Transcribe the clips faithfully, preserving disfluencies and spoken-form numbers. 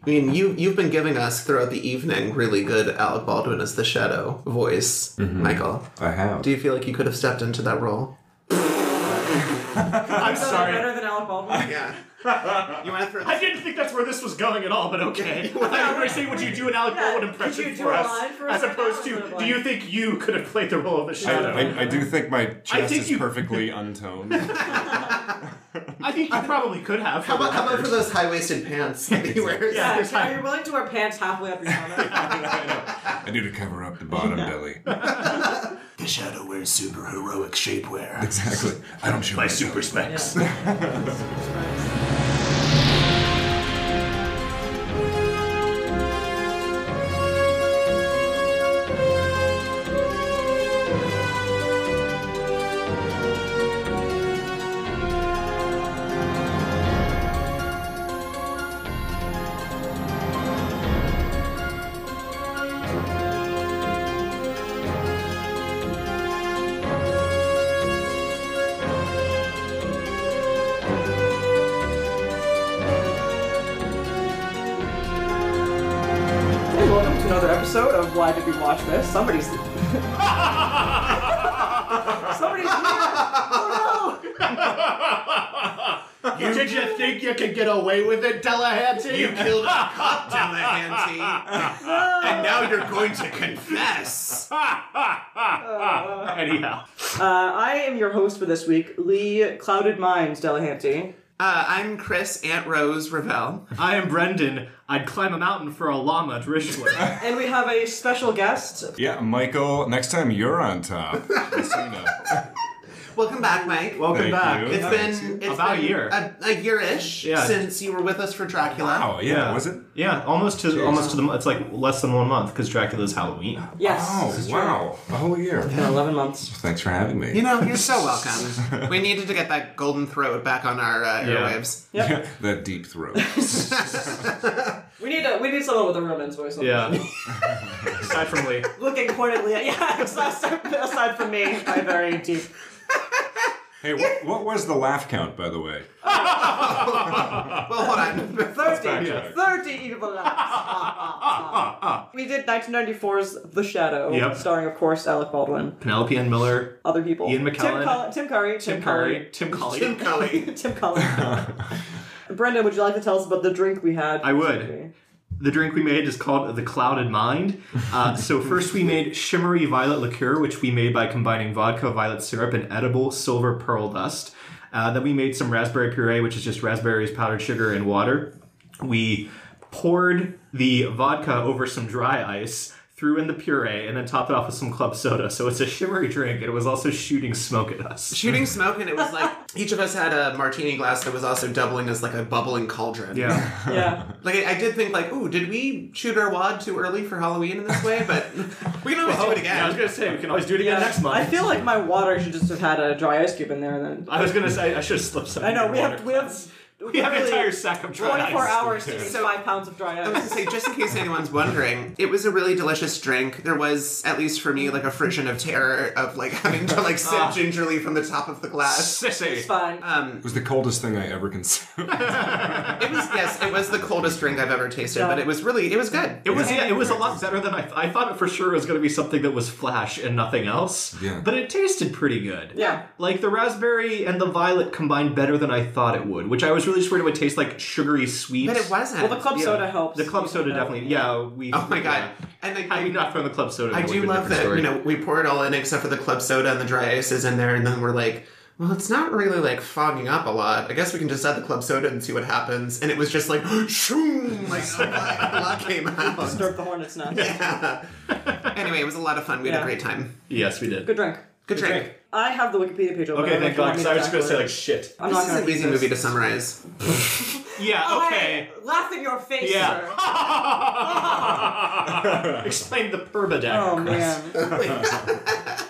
I mean, you, you've been giving us throughout the evening really good Alec Baldwin as the Shadow voice, mm-hmm. Michael. I have. Do you feel like you could have stepped into that role? I'm sorry. Better than Alec Baldwin? Yeah. You want to throw I didn't think that's where this was going at all, but okay. I thought you were saying, would you do an Alec Yeah. Baldwin impression Did you do for a us? line for as us? opposed That was to, what do it you was. think you could have played the role of the I, Shadow? I, I do think my chest think is you- perfectly untoned. I think you probably could have. How about, how about for those high-waisted pants that he wears? Yeah. Yeah, yeah, you're willing to wear pants halfway up your stomach. I need to cover up the bottom belly. The Shadow wears super heroic shapewear. Exactly. I don't show My myself. super specs. Hey, welcome to another episode of Why Did We Watch This? Somebody's... Somebody's here! Oh no! You, did you think you could get away with it, Delahanty? You killed a cop, Delahanty. And now you're going to confess. Anyhow. Uh, I am your host for this week, Lee Clouded Minds Delahanty. Uh, I'm Chris Aunt Rose Ravel. I am Brendan. I'd climb a mountain for a llama at Richler. And we have a special guest. Yeah, Michael, next time you're on top. Just so you know. Welcome back, Mike. Welcome Thank back. you. It's Yeah, been it's About a been year. a, a year-ish Yeah. since you were with us for Dracula. Wow, yeah, was it? Yeah, almost to Jeez. almost to the. It's like less than one month because Dracula's Halloween. Yes. Oh, this is true. wow. A whole year. It's been eleven months. Thanks for having me. You know, you're so welcome. We needed to get that golden throat back on our uh, Yeah. airwaves. Yep. Yeah, that deep throat. We need a, we need someone with a real man's voice. Yeah. Aside from Lee. Looking pointedly at... Yeah, aside, aside from me, I'm very deep. Hey, what, what was the laugh count, by the way? Well, hold on. thirty. Yeah. thirty evil laughs. Ah, ah, ah. We did nineteen ninety-four's The Shadow, Yep. starring, of course, Alec Baldwin. Penelope Ann Miller. Other people. Ian McKellen. Tim, Cull- Tim Curry. Tim Curry. Tim Cully. Tim Cully. Tim Cullen. Brendan, would you like to tell us about the drink we had? I would. The drink we made is called the Clouded Mind. Uh, so first we made shimmery violet liqueur, which we made by combining vodka, violet syrup, and edible silver pearl dust. Uh, then we made some raspberry puree, which is just raspberries, powdered sugar, and water. We poured the vodka over some dry ice, threw in the puree, and then topped it off with some club soda. So it's a shimmery drink, and it was also shooting smoke at us. Shooting smoke, and it was like each of us had a martini glass that was also doubling as like a bubbling cauldron. Yeah. Yeah. Like, I, I did think, like, ooh, did we shoot our wad too early for Halloween in this way? But we can always do it again. Yeah, I was going to say, we can always do it again Yeah. next month. I feel like my water should just have had a dry ice cube in there then. I was going to say, I should have slipped some I know, in we your have... water We have glass. We have an entire sack of dry twenty-four ice. hours to make So- five pounds of dry I was going ice. to say, just in case anyone's wondering, it was a really delicious drink. There was, at least for me, like a friction of terror of like having to like sip gingerly from the top of the glass. It's Sissy. fine. Um, It was the coldest thing I ever consumed. it was, yes, it was the coldest drink I've ever tasted, Yeah. but it was really, it was good. It was yeah, it was a lot better than I th- I thought it for sure was going to be something that was flash and nothing else. Yeah. But it tasted pretty good. Yeah. Like the raspberry and the violet combined better than I thought it would, which I was really just worried it would taste like sugary sweet. But it wasn't. Well, the club Yeah. soda helps. The club soda definitely. Yeah, we. Oh my god. yeah. And like, Had we not thrown the club soda, I it would do have been a love different that, story. you know, we pour it all in except for the club soda and the dry ice is in there, and then we're like, well, it's not really like fogging up a lot. I guess we can just add the club soda and see what happens. And it was just like, shoom, like a lot, a lot came out. Disturb the hornet's nest. Yeah. Anyway, it was a lot of fun. We had Yeah. a great time. Yes, we did. Good drink. Good drink. I have the Wikipedia page open. Okay, I don't thank know God. if you Because I was just going to say want like me shit. I'm This not is gonna an read easy this. movie to summarize. Yeah. Oh, Okay. hey, laugh in your face, sir. Yeah. Explain the permadeath. Oh man.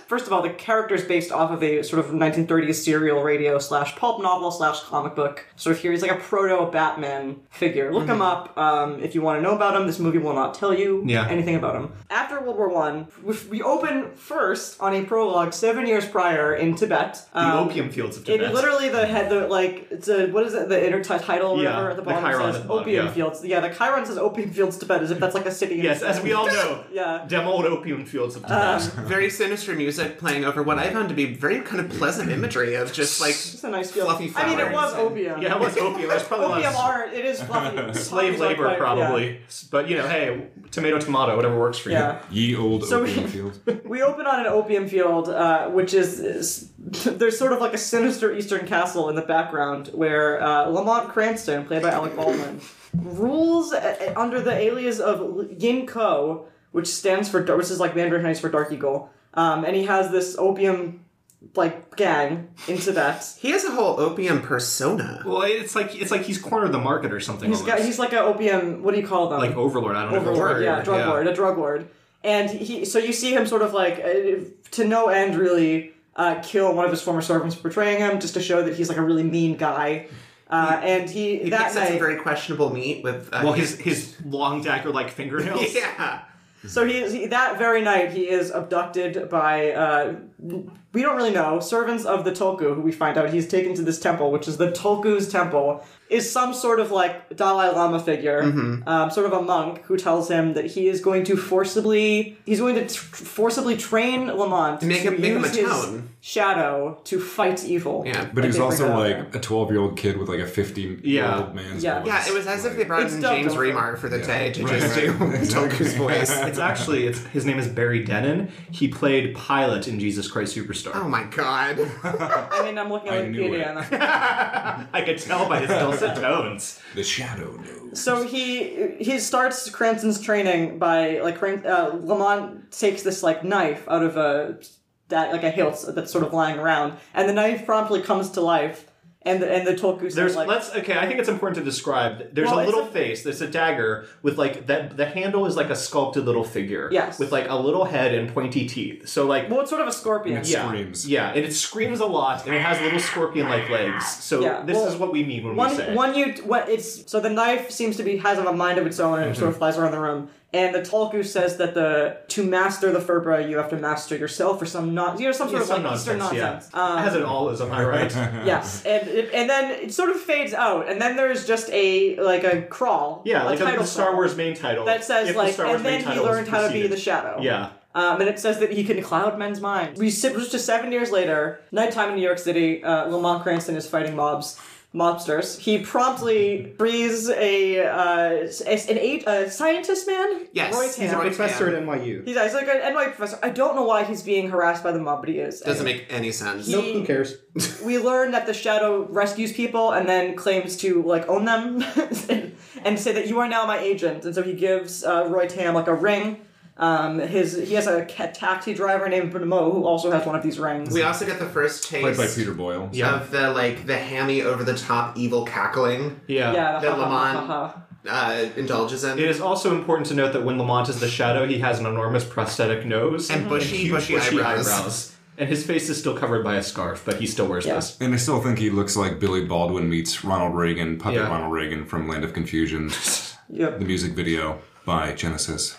First of all, the character is based off of a sort of nineteen thirties serial radio slash pulp novel slash comic book sort of here. He's like a proto-Batman figure. Look mm-hmm. him up um, if you want to know about him. This movie will not tell you yeah. anything about him. After World War One, we open first on a prologue seven years prior in Tibet. The um, opium fields of Tibet. It literally the head, the like, it's a, what is it? The inner t- title, yeah, whatever at the bottom the Chiron says at the bottom, opium yeah. fields. Yeah, the Chiron says opium fields Tibet, as if that's like a city. Yes, as we all know. yeah, dem old opium fields of Tibet. Um, very sinister music playing over what I found to be very kind of pleasant imagery of just like just a nice feel. fluffy flowers. I mean, it was and- opium. Yeah, it was opium. There's probably Opium lots art. It is fluffy. slave labor, Quite- probably. yeah. But, you know, hey, tomato, tomato, whatever works for Yeah. Ye old So opium we- field. We open on an opium field, uh, which is, is there's sort of like a sinister Eastern castle in the background where uh, Lamont Cranston, played by Alec Baldwin, rules a- a- under the alias of Yin Ko, which stands for, which is like Mandarin Chinese for Dark Eagle, um, and he has this opium like gang in Tibet. He has a whole opium persona. you. Well, it's like it's like he's cornered the market or something. He's got, almost. he's like an opium. What do you call them? like overlord. I don't know. if it's Overlord, a yeah, word. drug lord, a drug lord. And he, so you see him sort of like, uh, to no end really, uh, kill one of his former servants for betraying him, just to show that he's like a really mean guy. Uh, He- and he, He that picks up night, some very questionable meat with. Uh, Well, his his long dagger like fingernails. yeah. so he, he, that very night, he is abducted by, uh, we don't really know, servants of the Tulku, who we find out he's taken to this temple, which is the Tulku's temple, is some sort of like Dalai Lama figure, Mm-hmm. um, sort of a monk who tells him that he is going to forcibly, he's going to tr- forcibly train Lamont Make to him- make him use a his town. shadow to fight evil. Yeah. But he's they also bring like that up a twelve-year-old kid with like a fifty-year-old Yeah. man's Yeah. voice. Yeah, it was as if they brought It's in dubbed James over. Remar for the Yeah. day to Right, just right. do Toku's voice. It's actually it's his name is Barry Denon. He played Pilate in Jesus Christ Superstar. Oh my god. I mean, I'm looking I at knew Wikipedia. it. and I'm- I could tell by his dulcet tones. The shadow knows. So he he starts Cranston's training by like Cran- uh, Lamont takes this like knife out of a that like a hilt that's sort of lying around, and the knife promptly comes to life, and the, and the Tulku says There's like let's okay. I think it's important to describe. There's Well, a it's little a- face. There's a dagger with like that. The handle is like a sculpted little figure. Yes. With like a little head and pointy teeth. So like well, it's sort of a scorpion. It yeah, screams. yeah, and it screams a lot, and it has little scorpion-like legs. So Yeah, this well, is what we mean when One, we say. one you, what it's so the knife seems to be has a mind of its own and it sort of flies around the room. And the Tulku says that the to master the Furbra you have to master yourself or some not you know some sort Yeah, of some like Eastern nonsense, nonsense. Yeah. Um, It has it all, is am I right? yes, and it- and then it sort of fades out, and then there's just a like a crawl. Yeah, a like a, title the Star crawl Wars main title that says if the like, Star Wars and then main he title is learned how to be preceded. the Shadow. Yeah. Um, and it says that he can cloud men's minds. We sit just seven years later, nighttime in New York City. Uh, Lamont Cranston is fighting mobs, mobsters. He promptly frees a uh, an eight a scientist man. Yes, Roy he's a Tam. Roy Professor Tam. at N Y U. He's, he's like an N Y U professor. I don't know why he's being harassed by the mob, but he is. Doesn't Anyway. make any sense. He- Nope, who cares? We learn that the Shadow rescues people and then claims to like own them and, and say that you are now my agent. And so he gives uh, Roy Tam like a ring. Um, his he has a ca- taxi driver named Mo who also has one of these rings. We also get the first taste Played by Peter Boyle. Yeah. of the like the hammy over the top evil cackling Yeah. yeah, the that ha, ha, Lamont- ha, ha. uh, indulges in. It is also important to note that when Lamont is the Shadow, he has an enormous prosthetic nose And bushy- huge bushy eyebrows. eyebrows. And his face is still covered by a scarf, but he still wears Yeah. this. And I still think he looks like Billy Baldwin meets Ronald Reagan, puppet Yeah. Ronald Reagan from Land of Confusion, Yep. the music video by Genesis.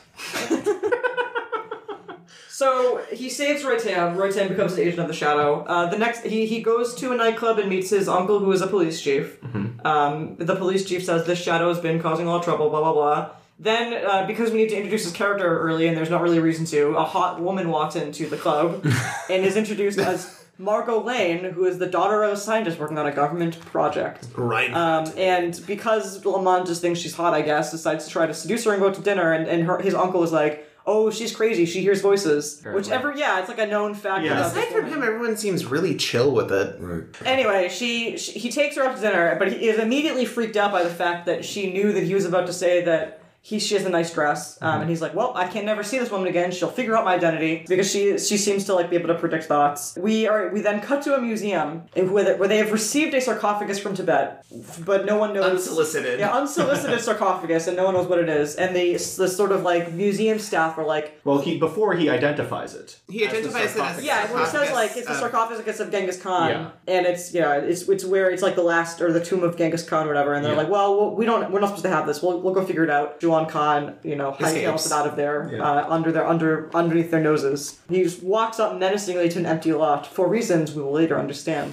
So he saves Roy Tam. Roy Tam becomes an agent of the Shadow. Uh, the next, he he goes to a nightclub and meets his uncle, who is a police chief. Mm-hmm. Um, the police chief says this Shadow has been causing a lot of trouble. Blah blah blah. Then, uh, because we need to introduce his character early, and there's not really a reason to, a hot woman walks into the club and is introduced as Margot Lane, who is the daughter of a scientist working on a government project. right. Um, and because Lamont just thinks she's hot, I guess, decides to try to seduce her and go out to dinner, and, and her, his uncle is like, oh, she's crazy, she hears voices. Apparently. Whichever, yeah, it's like a known fact. Yeah. about this Aside from woman. him, everyone seems really chill with it. Right. Anyway, she, she he takes her out to dinner, but he is immediately freaked out by the fact that she knew that he was about to say that he she has a nice dress, um, and he's like, well, I can never see this woman again. She'll figure out my identity because she she seems to like be able to predict thoughts. We are we then cut to a museum where where they have received a sarcophagus from Tibet, but no one knows. Unsolicited. Yeah, unsolicited sarcophagus, and no one knows what it is. And the the sort of like museum staff are like, Well, he before he identifies it. He as the identifies it as sarcophagus. yeah, well, it says like it's the uh, sarcophagus of Genghis Khan, Yeah. and it's yeah, it's it's where it's like the last or the tomb of Genghis Khan or whatever, and they're Yeah. like, well, we don't, we're not supposed to have this. We'll we'll go figure it out. Zhuan Khan, you know, hightails Escapes. it out of there, Yeah. uh, under their under underneath their noses. He just walks up menacingly to an empty lot for reasons we will later understand.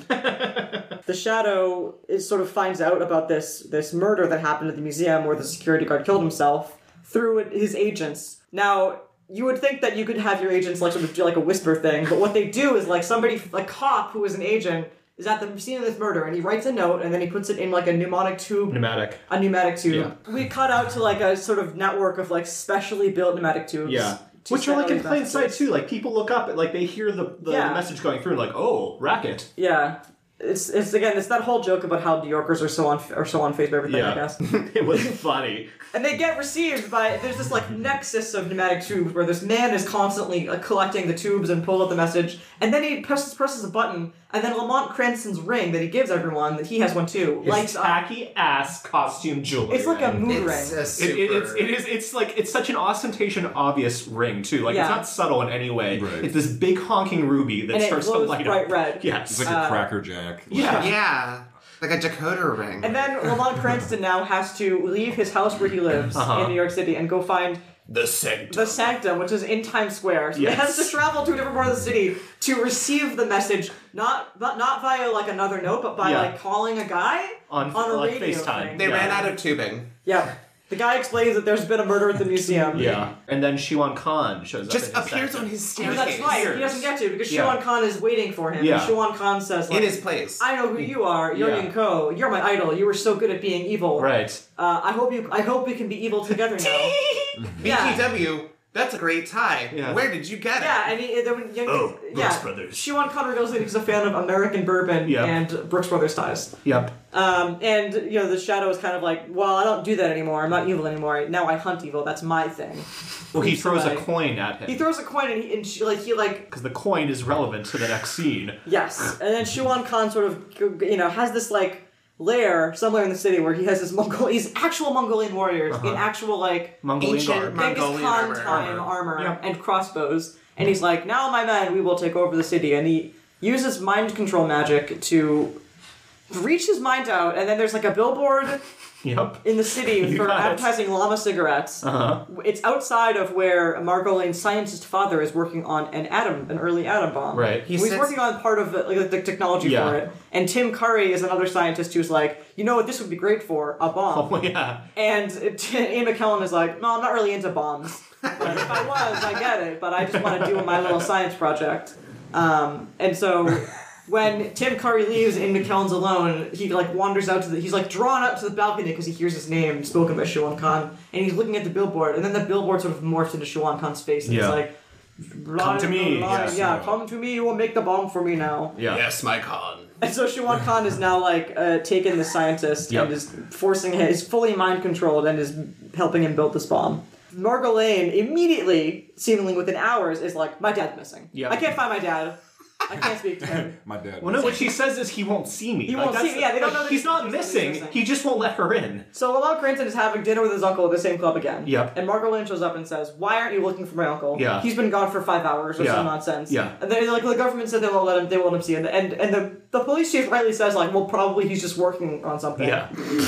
The Shadow is sort of finds out about this this murder that happened at the museum where the security guard killed himself through his agents. Now, you would think that you could have your agents like sort of do like a whisper thing, but what they do is like somebody, a cop who is an agent, is at the scene of this murder, and he writes a note, and then he puts it in like a pneumatic tube. Pneumatic. A pneumatic tube. We cut out to like a sort of network of like specially built pneumatic tubes. Yeah. to Which are send like out in these plain sight messages. too. Like people look up, like they hear the, the Yeah. message going through, and like, oh, racket. Yeah. It's it's again it's that whole joke about how New Yorkers are so on are so unfazed by everything, I guess. It was funny. And they get received by there's this like nexus of pneumatic tubes where this man is constantly uh, collecting the tubes and pulls out the message, and then he presses presses a button, and then Lamont Cranston's ring that he gives everyone, that he has one too, It's lights up. tacky ass costume jewelry. It's like a mood It's ring. a It, super... it, it's, it is. It's like it's such an ostentatious, obvious ring too. Like Yeah. it's not subtle in any way. Right. It's this big honking ruby that And it starts to glows light bright up. red. Yes. It's like a Uh, Cracker Jack. Yeah. Yeah. Like a decoder ring. And then Lamont Cranston now has to leave his house where he lives Uh-huh. in New York City and go find the sanctum. the Sanctum, which is in Times Square. So Yes. he has to travel to a different part of the city to receive the message, not not, not via like another note, but by Yeah. like calling a guy On, on a like radio FaceTime. thing. They Yeah. ran out of tubing. Yeah. The guy explains that there's been a murder at the museum. Yeah. And then Shiwan Khan shows Just up. in his appears section. on his Oh, staircase. that's right. He doesn't get to because Yeah. Shuan Khan is waiting for him. Yeah. And Shuan Khan says, like, In his place. I know who you are, Yeah. Yorian Ko. You're my idol. You were so good at being evil. Right. Uh, I hope you. I hope we can be evil together now. B T W, that's a great tie. Yeah. Where did you get it? Yeah, and he, there were young, Oh, yeah. Brooks Brothers. Shuan Khan reveals that he's a fan of American bourbon Yeah. and Brooks Brothers ties. Yep. Um, and you know, the Shadow is kind of like, well, I don't do that anymore. I'm not evil anymore. Now I hunt evil. That's my thing. Well, he Creeps throws a away. coin at He him throws a coin and, he, and she, like he like because the coin is relevant to the next scene. yes, and then Shuan Khan sort of you know has this like lair somewhere in the city where he has his Mongol, he's actual Mongolian warriors in actual like Mongolian Ancient guard. Mon- Genghis Mongolian Khan armor. time armor, Yeah. and crossbows, and he's like, now my men, we will take over the city, and he uses mind control magic to reach his mind out, and then there's like a billboard Yep. in the city You for got it. advertising llama cigarettes. Uh huh. It's outside of where Margoline's scientist father is working on an atom, an early atom bomb. Right. He's sits- working on part of the, like, the technology Yeah. for it. And Tim Curry is another scientist who's like, you know what this would be great for? A bomb. Oh yeah. And T- Ian McKellen is like, no, I'm not really into bombs. But if I was, I get it. But I just want to do my little science project. Um, and so when Tim Curry leaves and McKellen's alone, he like wanders out to the. He's like drawn up to the balcony because he hears his name spoken by Shuan Khan, and he's looking at the billboard. And then the billboard sort of morphs into Shuan Khan's face, and Yeah. it's like, Come to me, Yeah, yes. yeah, come to me. You will make the bomb for me now. Yeah. Yes, my Khan. And so Shuan Khan is now like uh, taken the scientist Yep. and is forcing him, is fully mind controlled and is helping him build this bomb. Margolane immediately, seemingly within hours, is like, my dad's missing. Yep. I can't find my dad. I can't speak to him. My dad. Well, no, what she says is he won't see me. He Like, won't see that's- me, yeah, they don't like, know that he's he's- not he's missing. missing. He just won't let her in. So Lamont Cranston is having dinner with his uncle at the same club again. Yep. And Margolane shows up and says, why aren't you looking for my uncle? Yeah. He's been gone for five hours or Yeah. some nonsense. Yeah. And then like the government said they won't let him they won't let him see him. And and the, the police chief rightly says like, well probably he's just working on something. Yeah.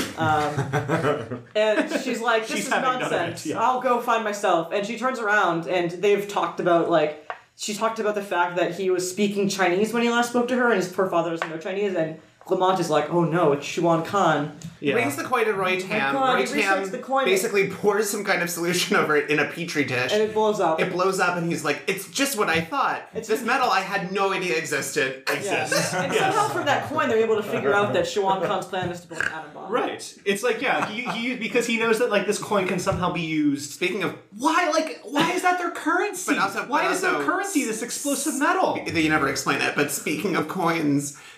Um, and she's like, this She's is having none of nonsense. it, yeah. I'll go find myself. And she turns around and they've talked about, like, she talked about the fact that he was speaking Chinese when he last spoke to her and his poor father doesn't know Chinese. And Lamont is like, oh no, it's Shuan Khan. He Yeah. brings the coin to Roy Tam. God, Roy he Tam researched the coin. basically pours some kind of solution over it in a petri dish. And it blows up. It blows up, and he's like, "It's just what I thought. It's- this metal I had no idea existed." Yeah. Exists. And Yes. somehow from that coin they're able to figure out that Shuan Khan's plan is to build an atom bomb. Right. It's like, yeah, he, he because he knows that like this coin can somehow be used. Speaking of, Why, like, why is that their currency? But also- why but is their also- currency this explosive metal? you never explain it, but speaking of coins,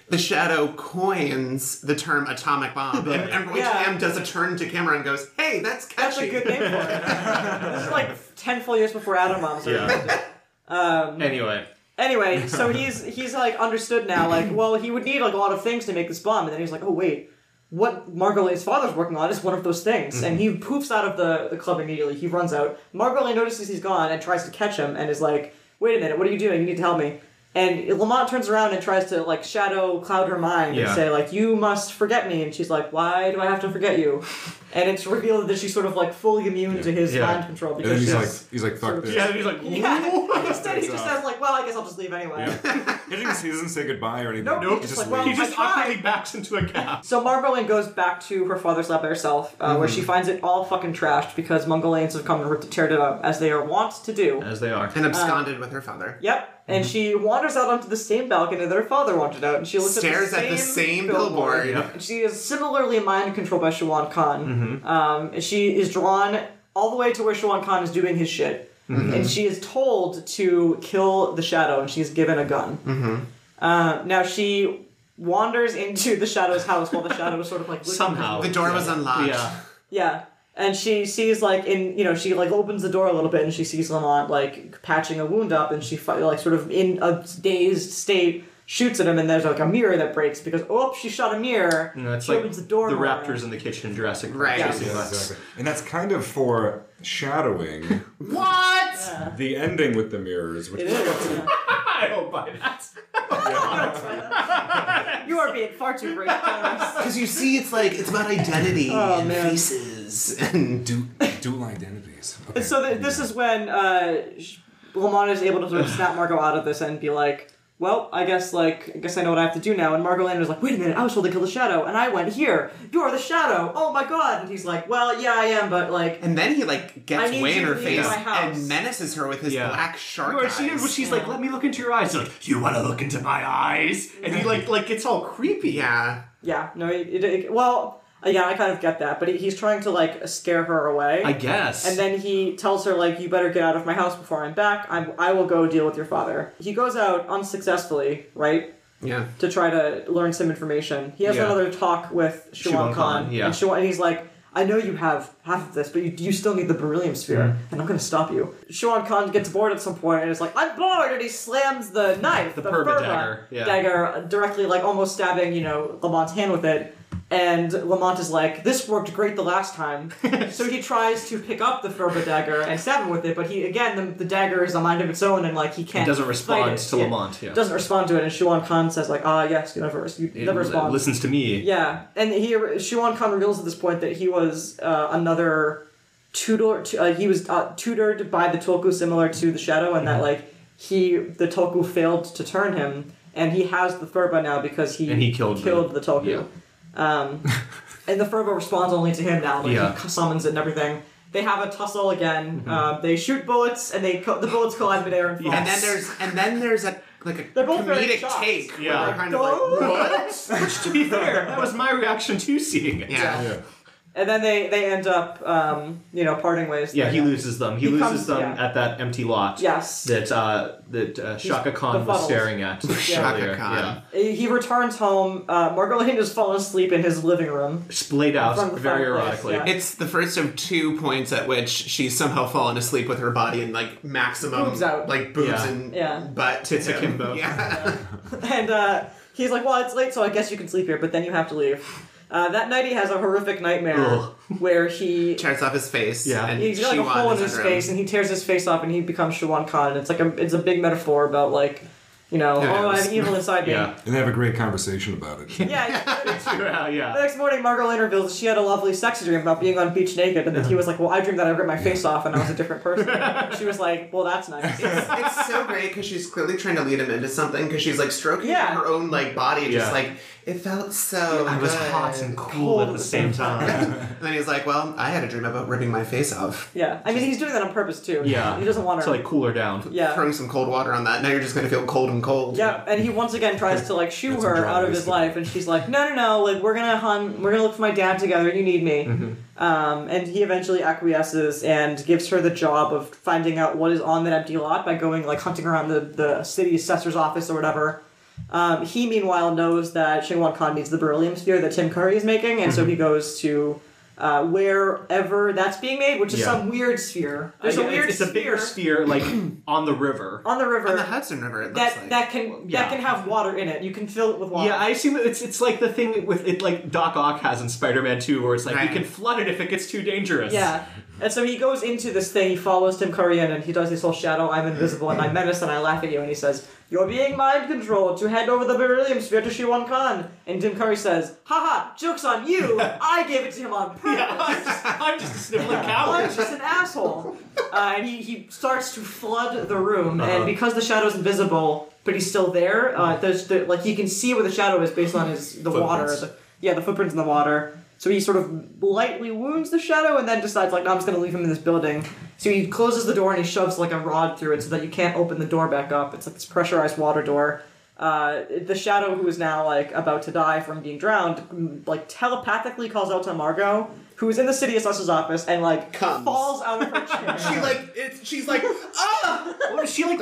the Shadow coins the term atomic bomb, and, and Roy Yeah. Tam does a turn to camera and goes, "Hey, that's That's catchy." a good name for it. This is like ten full years before atom bombs. Are Yeah. Um, Anyway. Anyway, so he's he's like understood now. Like, well, he would need like a lot of things to make this bomb, and then he's like, oh wait, what Margot Lane's father's working on is one of those things, Mm-hmm. and he poofs out of the, the club immediately. He runs out. Margot Lane notices he's gone and tries to catch him, and is like, wait a minute, what are you doing? You need to help me. And Lamont turns around and tries to like shadow cloud her mind Yeah. and say like, you must forget me, and she's like, why do I have to forget you? And it's revealed that she's sort of like fully immune to his Yeah. mind control And because then he's she's like, he's like, fuck sort of- this. Yeah, he's like, yeah. Instead, he just That's says like, well, I guess I'll just leave anyway. Yeah. He, doesn't, he doesn't say goodbye or anything. Nope, Nope, just just like, well, he leaves. just I tried. awkwardly backs into a gap. So Margot Lane goes back to her father's lab by herself, uh, where she finds it all fucking trashed because Mongolians have come to rip- tear it up, as they are wont to do. As they are. and absconded with her father. Yep. And she wanders out onto the same balcony that her father wanted out, and she looks Stares at at the the same, same billboard. Yep. And she is similarly mind controlled by Shawan Khan. Um, and she is drawn all the way to where Shawan Khan is doing his shit. And she is told to kill the Shadow, and she's given a gun. Uh, now she wanders into the Shadow's house while the Shadow is sort of like looking Somehow. The door was unlocked. Yeah. Yeah. And she sees, like, in, you know, she, like, opens the door a little bit and she sees Lamont, like, patching a wound up and she, fi- like, sort of in a dazed state, shoots at him and there's, like, a mirror that breaks because, oh, she shot a mirror. You know, it's she like opens the door the more. raptors in the kitchen in Jurassic Park. Right. chasing Yeah, Lex. exactly. And that's kind of for shadowing What? the ending with the mirrors. Which It is. Yeah. I don't buy that. You are being far too great, Thomas. Because you see, it's like it's about identity Oh, and man. faces and Du- dual identities. Okay. And so th- this is when uh, sh- Lamont is able to sort of snap Margot out of this and be like, well, I guess, like, I guess I know what I have to do now. And Margot Lane is like, wait a minute, I was told to kill the Shadow, and I went here. You're the Shadow. Oh my god. And he's like, well, yeah, I am, but, like, And then he like I gets need way you in her to leave face my house. and menaces her with his Yeah. black shark Or eyes. she, when she's Yeah. like, "Let me look into your eyes," He's like, "You want to look into my eyes?" And he like, like gets all creepy. Yeah. yeah, no, it, it, it- well, uh, yeah, I kind of get that, but he, he's trying to, like, scare her away. I guess. And then he tells her, like, you better get out of my house before I'm back. I'm, I will go deal with your father. He goes out unsuccessfully, right? Yeah. To try to learn some information. He has Yeah. another talk with Shuan Shuan Khan. Khan, yeah. And, Shuan, and he's like, I know you have half of this, but you, you still need the beryllium sphere, Mm-hmm. and I'm going to stop you. Shuan Khan gets bored at some point and is like, I'm bored! And he slams the knife, The the, Purba Purba dagger, yeah. dagger, directly, like, almost stabbing, you know, Lamont's hand with it. And Lamont is like, this worked great the last time. So he tries to pick up the Furba dagger and stab him with it, but he, again, the, the dagger is a mind of its own, and, like, he can't It doesn't fight respond it. to Yeah. Lamont. Yeah. Doesn't respond to it, and Shuan Khan says, like, ah, yes, you never, you It never respond. listens to me. Yeah, and he Shuan Khan reveals at this point that he was uh, another tutor. t- Uh, he was uh, tutored by the Tulku, similar to the Shadow, and that like he the Tulku failed to turn him, and he has the Furba now because he And he killed killed the- the, Tulku. Um, and the Furba responds only to him now. Like Yeah. he summons it and everything. They have a tussle again. Uh, they shoot bullets, and they co- the bullets collide midair and fall. And then there's and then there's a like a They're both very comedic shocked. take. where Yeah. they're kind of like, what? Which, to be fair, that was my reaction to seeing it. Yeah. Yeah. And then they, they end up, um, you know, parting ways. Yeah, he There. loses them. He, He loses comes- them yeah. at that empty lot. Yes. That uh, that uh, Shaka Khan was befuddled. staring at Shaka earlier. Khan. Yeah. He returns home. Uh, Margot Lane has fallen asleep in his living room. Splayed out From the very fireplace, erotically. yeah. It's the first of two points at which she's somehow fallen asleep with her body and like maximum Boobs out. like boobs Yeah. and Yeah. butt to Tits him. akimbo. Yeah. And uh, he's like, well, it's late, so I guess you can sleep here, but then you have to leave. Uh, that night he has a horrific nightmare Ugh. where he... Tears off his face. Yeah. And He's got like a Shiwan hole in is his under him. face, and he tears his face off, and he becomes Shuan Khan. It's like a, it's a big metaphor about like, you know, Yeah, oh, it was- I'm evil inside me. Yeah. And they have a great conversation about it. Yeah. yeah, The yeah. next morning, Margot Lane reveals that she had a lovely sex dream about being on beach naked, and that he was like, well, I dreamed that I ripped my face off and I was a different person. She was like, well, that's nice. It's so great because she's clearly trying to lead him into something because she's like stroking Yeah. her own like body, just Yeah. like it felt so. I was good. hot and cool at the same time. And then he's like, "Well, I had a dream about ripping my face off, Yeah. I mean, he's doing that on purpose, too. Yeah. He doesn't want her. To like cool her down. yeah. throwing some cold water on that. Now you're just gonna feel cold and cold." Yeah, and he once again tries to like shoo That's her a dry out of his biscuit. life, and she's like, "No, no, no! Like we're gonna hunt, we're gonna look for my dad together. You need me." Um, and he eventually acquiesces and gives her the job of finding out what is on that empty lot by going like hunting around the the city assessor's office or whatever. Um, he, meanwhile, knows that Shingwan Khan needs the beryllium sphere that Tim Curry is making, and mm-hmm. so he goes to uh, wherever that's being made, which is yeah. some weird sphere. There's uh, a weird it's, it's sphere. a bigger sphere, like, on the river. On the river. On the Hudson River, it that, looks like. That can, yeah. that can have water in it. You can fill it with water. Yeah, I assume it's it's like the thing with it, like Doc Ock has in Spider-Man two, where it's like, right. you can flood it if it gets too dangerous. Yeah. And so he goes into this thing, he follows Tim Curry in, and he does this whole shadow, I'm invisible, and I menace, and I laugh at you, and he says, you're being mind controlled to hand over the beryllium sphere to Shiwan Khan. And Tim Curry says, haha, joke's on you, I gave it to him on purpose. Yeah, I'm, just, I'm just a sniveling coward. I'm just an asshole. Uh, and he, he starts to flood the room, uh-huh. and because the shadow's invisible, but he's still there, uh, there's the, like he can see where the shadow is based on his the water. The, yeah, the footprints in the water. So he sort of lightly wounds the shadow and then decides, like, no, I'm just going to leave him in this building. So he closes the door and he shoves, like, a rod through it so that you can't open the door back up. It's like this pressurized water door. Uh, the shadow, who is now, like, about to die from being drowned, like, telepathically calls out to Margot, who is in the City Assessor's office, and, like, Comes. falls out of her chair. she, like, it's, she's like, ah! Well, she, like,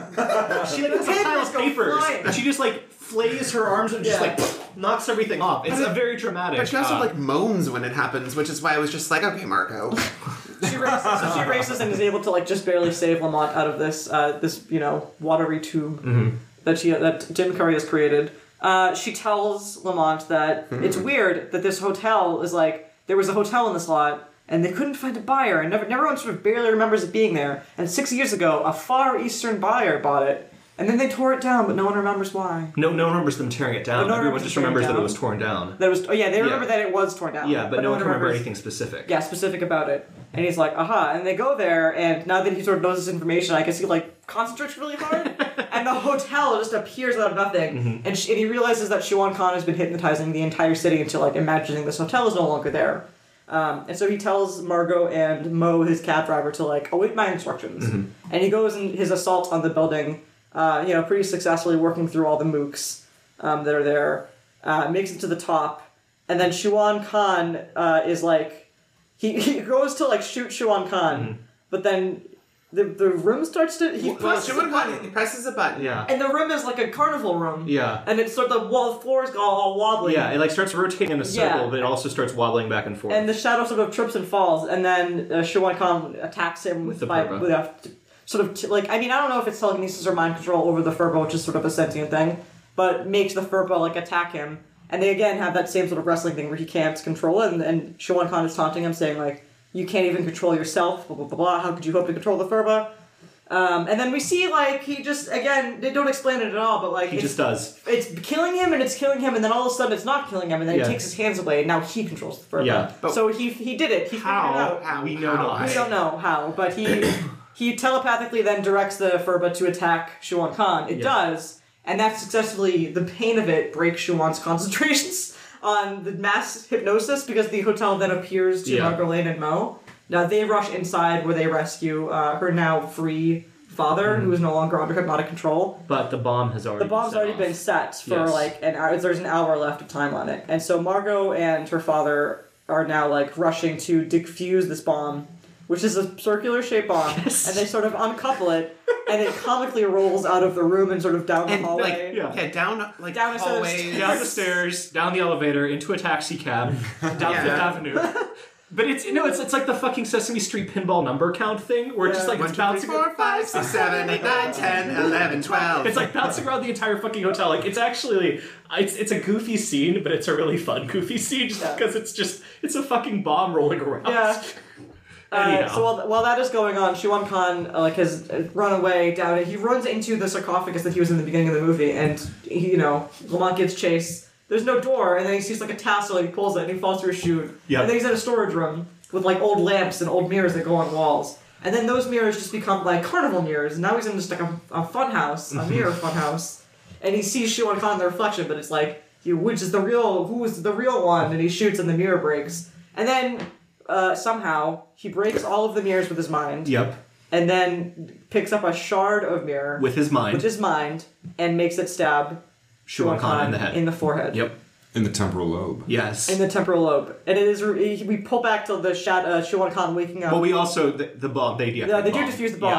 she, like, has a pile of papers. And she just, like, flays her arms and just, yeah. like, knocks everything off. It's a very dramatic. But she also, uh, like, moans when it happens, which is why I was just like, okay, Margot. she races, so she races and is able to, like, just barely save Lamont out of this, uh, this, you know, watery tube mm-hmm. that she that Tim Curry has created. Uh, she tells Lamont that mm-hmm. it's weird that this hotel is, like, there was a hotel in this lot, and they couldn't find a buyer, and never, everyone sort of barely remembers it being there. And six years ago, a Far Eastern buyer bought it. And then they tore it down, but no one remembers why. No, no one remembers them tearing it down. No Everyone just remembers that it was torn down. That it was. Oh yeah, they remember yeah. that it was torn down. Yeah, but, but no, no one can remember remembers, anything specific. Yeah, specific about it. And he's like, aha. And they go there, and now that he sort of knows this information, I guess he like concentrates really hard. And the hotel just appears out of nothing. Mm-hmm. And, she, and he realizes that Shiwan Khan has been hypnotizing the entire city into like imagining this hotel is no longer there. Um, and so he tells Margot and Mo, his cab driver, to like await my instructions. Mm-hmm. And he goes in his assault on the building. Uh, you know, pretty successfully working through all the mooks um, that are there, uh, makes it to the top, and then Shiwan Khan uh, is like, he, he goes to like shoot Shiwan Khan, mm-hmm. but then the the room starts to he well, presses Shiwan a Khan button. he presses a button, yeah, and the room is like a carnival room, yeah, and it's sort of the wall the floor is all, all wobbly, yeah, it like starts rotating in a circle, yeah. but it also starts wobbling back and forth, and the shadow sort of trips and falls, and then uh, Shiwan Khan attacks him with the by, Furba. with a, sort of, t- like, I mean, I don't know if it's telekinesis or mind control over the Furba, which is sort of a sentient thing, but makes the Furba, like, attack him. And they, again, have that same sort of wrestling thing where he can't control it, and, and Shiwan Khan is taunting him, saying, like, you can't even control yourself, blah, blah, blah, blah, how could you hope to control the Furba? Um, and then we see, like, he just, again, they don't explain it at all, but, like... He just does. It's killing him, and it's killing him, and then all of a sudden it's not killing him, and then yeah. he takes his hands away, and now he controls the Furba. Yeah. But so he he did it. He how? figured it out. How? We know how? not. We don't know how, but he... He telepathically then directs the Furba to attack Shiwan Khan. It yeah. does, and that successfully, the pain of it breaks Shiwan's concentrations on the mass hypnosis because the hotel then appears to yeah. Margot Lane and Mo. Now they rush inside where they rescue uh, her now free father, mm-hmm. who is no longer under hypnotic control. But the bomb has already The bomb's been already off. been set for yes. like an hour. There's an hour left of time on it. And so Margot and her father are now like rushing to defuse this bomb, which is a circular shaped bomb, yes. and they sort of uncouple it, and it comically rolls out of the room and sort of down the and hallway. like Yeah. yeah, down like Down a set of hallways. stairs. Down the stairs, down the elevator, into a taxi cab, down Yeah. Fifth Avenue. But it's you know it's it's like the fucking Sesame Street pinball number count thing where it's just Yeah. like One, it's two, three, bouncing. four, five, six, seven, eight, nine, ten, eleven, twelve. It's like bouncing around the entire fucking hotel. Like it's actually it's it's a goofy scene, but it's a really fun goofy scene just Yeah. because it's just it's a fucking bomb rolling around. Yeah. Uh, Anyhow. so while, while that is going on, Shiwan Khan uh, like has run away down it. He runs into the sarcophagus that he was in the beginning of the movie, and he, you know, Lamont gives chase. There's no door, and then he sees like a tassel, and he pulls it, and he falls through a chute. Yep. And then he's in a storage room with like old lamps and old mirrors that go on walls. And then those mirrors just become like carnival mirrors, and now he's in just like a, a fun house, a mirror fun house. And he sees Shiwan Khan in the reflection, but it's like, you, which is the real, who is the real one? And he shoots, and the mirror breaks. And then uh, somehow he breaks all of the mirrors with his mind. Yep. And then picks up a shard of mirror With his mind. with his mind and makes it stab Shiwan Khan in the head. in the forehead. Yep. In the temporal lobe. Yes. In the temporal lobe. And it is, we pull back to the shot, uh, Shiwan Khan waking up. Well, we also the, the bomb. They deactivate yeah, they the do bomb. defuse the bomb.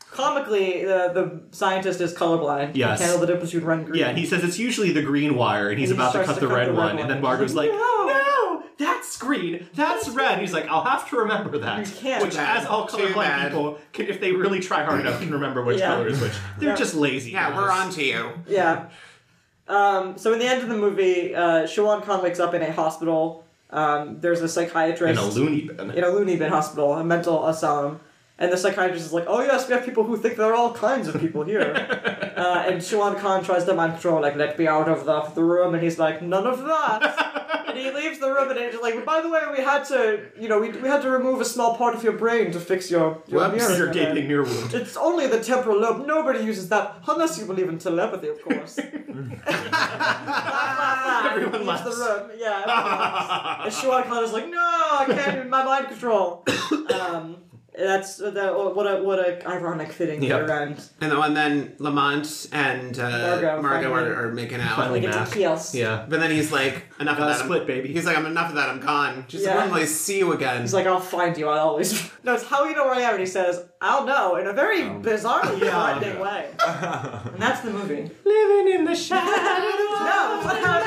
comically, the the scientist is colorblind. Yes. He can't tell the difference between red and green. Yeah, and he says it's usually the green wire, and he's And he about to starts cut the red one, and then Margot's like, No. no, that's green, that's red. And he's like, I'll have to remember that. You can't. Which, Too bad. as all Too colorblind bad. people, can, if they really try hard enough, can remember which Yeah. color is which. They're Yeah. just lazy. Yeah, guys. we're on to you. Yeah. Um, so in the end of the movie, uh, Siobhan Khan wakes up in a hospital. Um, there's a psychiatrist In a loony bin. in a loony bin hospital, a mental asylum. And the psychiatrist is like, oh yes, we have people who think there are all kinds of people here. uh, and Siobhan Khan tries to mind control, like, let me out of the, the room. And he's like, none of that. And he leaves the room and he's like, by the way, we had to, you know, we, we had to remove a small part of your brain to fix your, your Whoops. mirror. Your gaping mirror wound. It's only the temporal lobe. Nobody uses that unless you believe in telepathy, of course. Everyone Leaves laughs. the room. Yeah. everyone laughs. And Siobhan Khan is like, no, I can't do my mind control. Um, that's the, what a what a ironic fitting Yep. year end. And, the, and then Lamont and uh, Margot Margot finally- are, are making out. Finally. Like it's Mac. a kios. Yeah. But then he's like, enough Gotta of that. I'm- split, baby. He's like, I'm enough of that. I'm gone. Just Yeah. when will I see you again? He's like, I'll find you. I always. No, it's how you know where I am. And he says, I'll know in a very bizarrely Yeah. threatening way. And that's the movie. Living in the shadows. No, that's how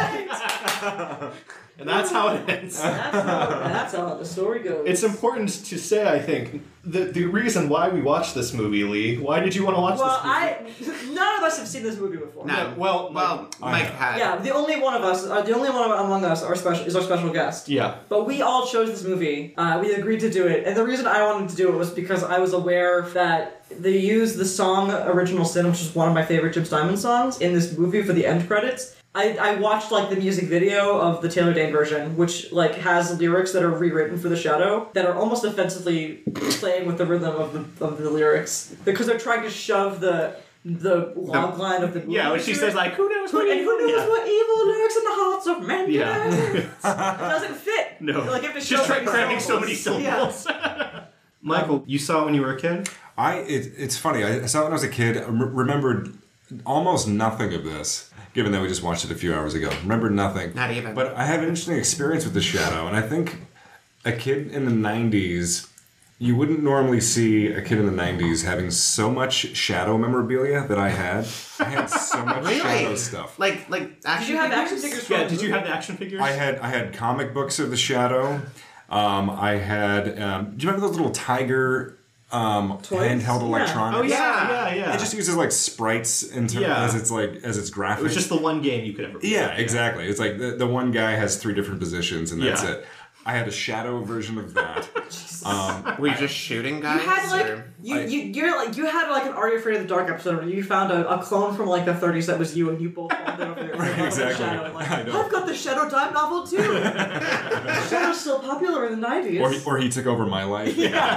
it ends. And that's how it ends. That's how, that's how the story goes. It's important to say, I think, the the reason why we watched this movie, Lee. Why did you want to watch Well, this movie? I none of us have seen this movie before. no. no, well, well, I Mike have. had. Yeah, the only one of us, uh, the only one among us, our special is our special guest. Yeah. But we all chose this movie. Uh, we agreed to do it, and the reason I wanted to do it was because I was aware that they used the song "Original Sin," which is one of my favorite Jim Steinman songs, in this movie for the end credits. I, I watched like the music video of the Taylor Dane version, which like has lyrics that are rewritten for The Shadow that are almost offensively playing with the rhythm of the of the lyrics because they're trying to shove the the log line of the movie. Yeah, when she into says, it. like, who knows Who, what and who evil- knows yeah. what evil lurks in the hearts of men? Yeah. today? It doesn't fit. No. Like, you have to Just show try many cramming so many syllables. syllables. Michael, you saw it when you were a kid? I it, it's funny. I saw it when I was a kid. I re- remembered almost nothing of this, given that we just watched it a few hours ago. Remembered nothing. Not even. But I had an interesting experience with The Shadow, and I think a kid in the nineties, you wouldn't normally see a kid in the nineties having so much Shadow memorabilia that I had. I had so much Really? Shadow stuff. Like, like action Did you have figures? action figures? Yeah, from did the you have movie? the action figures? I had I had comic books of The Shadow. Um, I had. Um, do you remember those little tiger um, Toys? handheld Yeah. electronics? Oh, yeah, yeah, yeah. It just uses like sprites in terms Yeah. as its like as its graphics. It was just the one game you could ever play. yeah, exactly. It's like the, the one guy has three different positions and that's Yeah. it. I had a Shadow version of that. um, Were you just shooting You guys? had like or- you, I- you you're like you had like an Are You Afraid of the Dark episode where you found a, a clone from like the thirties that was you and you both bonded over there. Right, exactly. Shadow, and, like, I know. I've got the Shadow Time novel too. Shadow's still popular in the nineties. or, he, or he took over my life.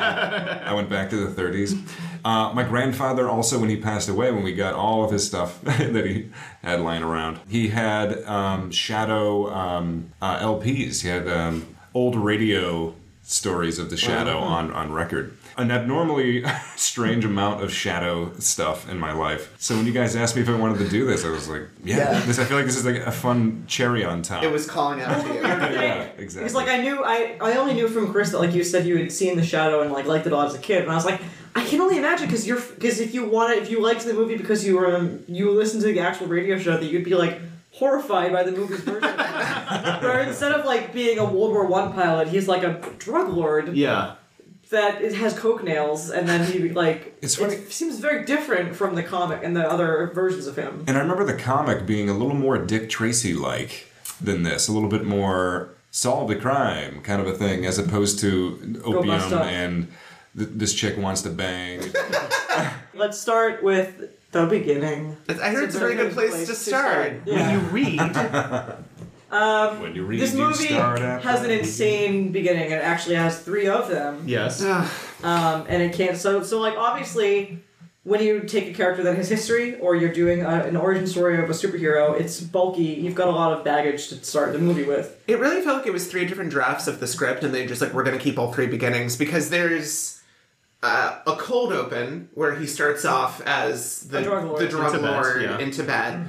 I went back to the thirties. Uh, my grandfather also, when he passed away, when we got all of his stuff that he had lying around, he had um, Shadow um, uh, L Ps. He had um, old radio stories of the Shadow on, on record. An abnormally strange amount of Shadow stuff in my life. So when you guys asked me if I wanted to do this, I was like, yeah, Yeah. This, I feel like this is like a fun cherry on top. It was calling out to you. yeah, exactly. It's like I knew I I only knew from Chris that like you said you had seen The Shadow and like liked it all as a kid, and I was like I can only imagine because you're because if you wanted if you liked the movie because you were um, you listened to the actual radio show that you'd be like horrified by the movie's version. of it. Where instead of like being a World War One pilot, he's like a drug lord Yeah. that it has coke nails, and then he like It's funny- it seems very different from the comic and the other versions of him. And I remember the comic being a little more Dick Tracy-like than this, a little bit more solve the crime kind of a thing, as opposed to opium bust up. and th- this chick wants to bang. Let's start with the beginning. I heard it's a very good place to start. Yeah. When you read, Um, When you read, this you movie start at has an the insane beginning. It actually has three of them. yes. Ugh. Um, and it can't. So, so like obviously, when you take a character that has history, or you're doing a, an origin story of a superhero, it's bulky. You've got a lot of baggage to start the movie with. It really felt like it was three different drafts of the script, and they just like, we're going to keep all three beginnings, because there's uh, a cold open where he starts off as the A drug lord. the drug In Tibet, lord yeah. in Tibet,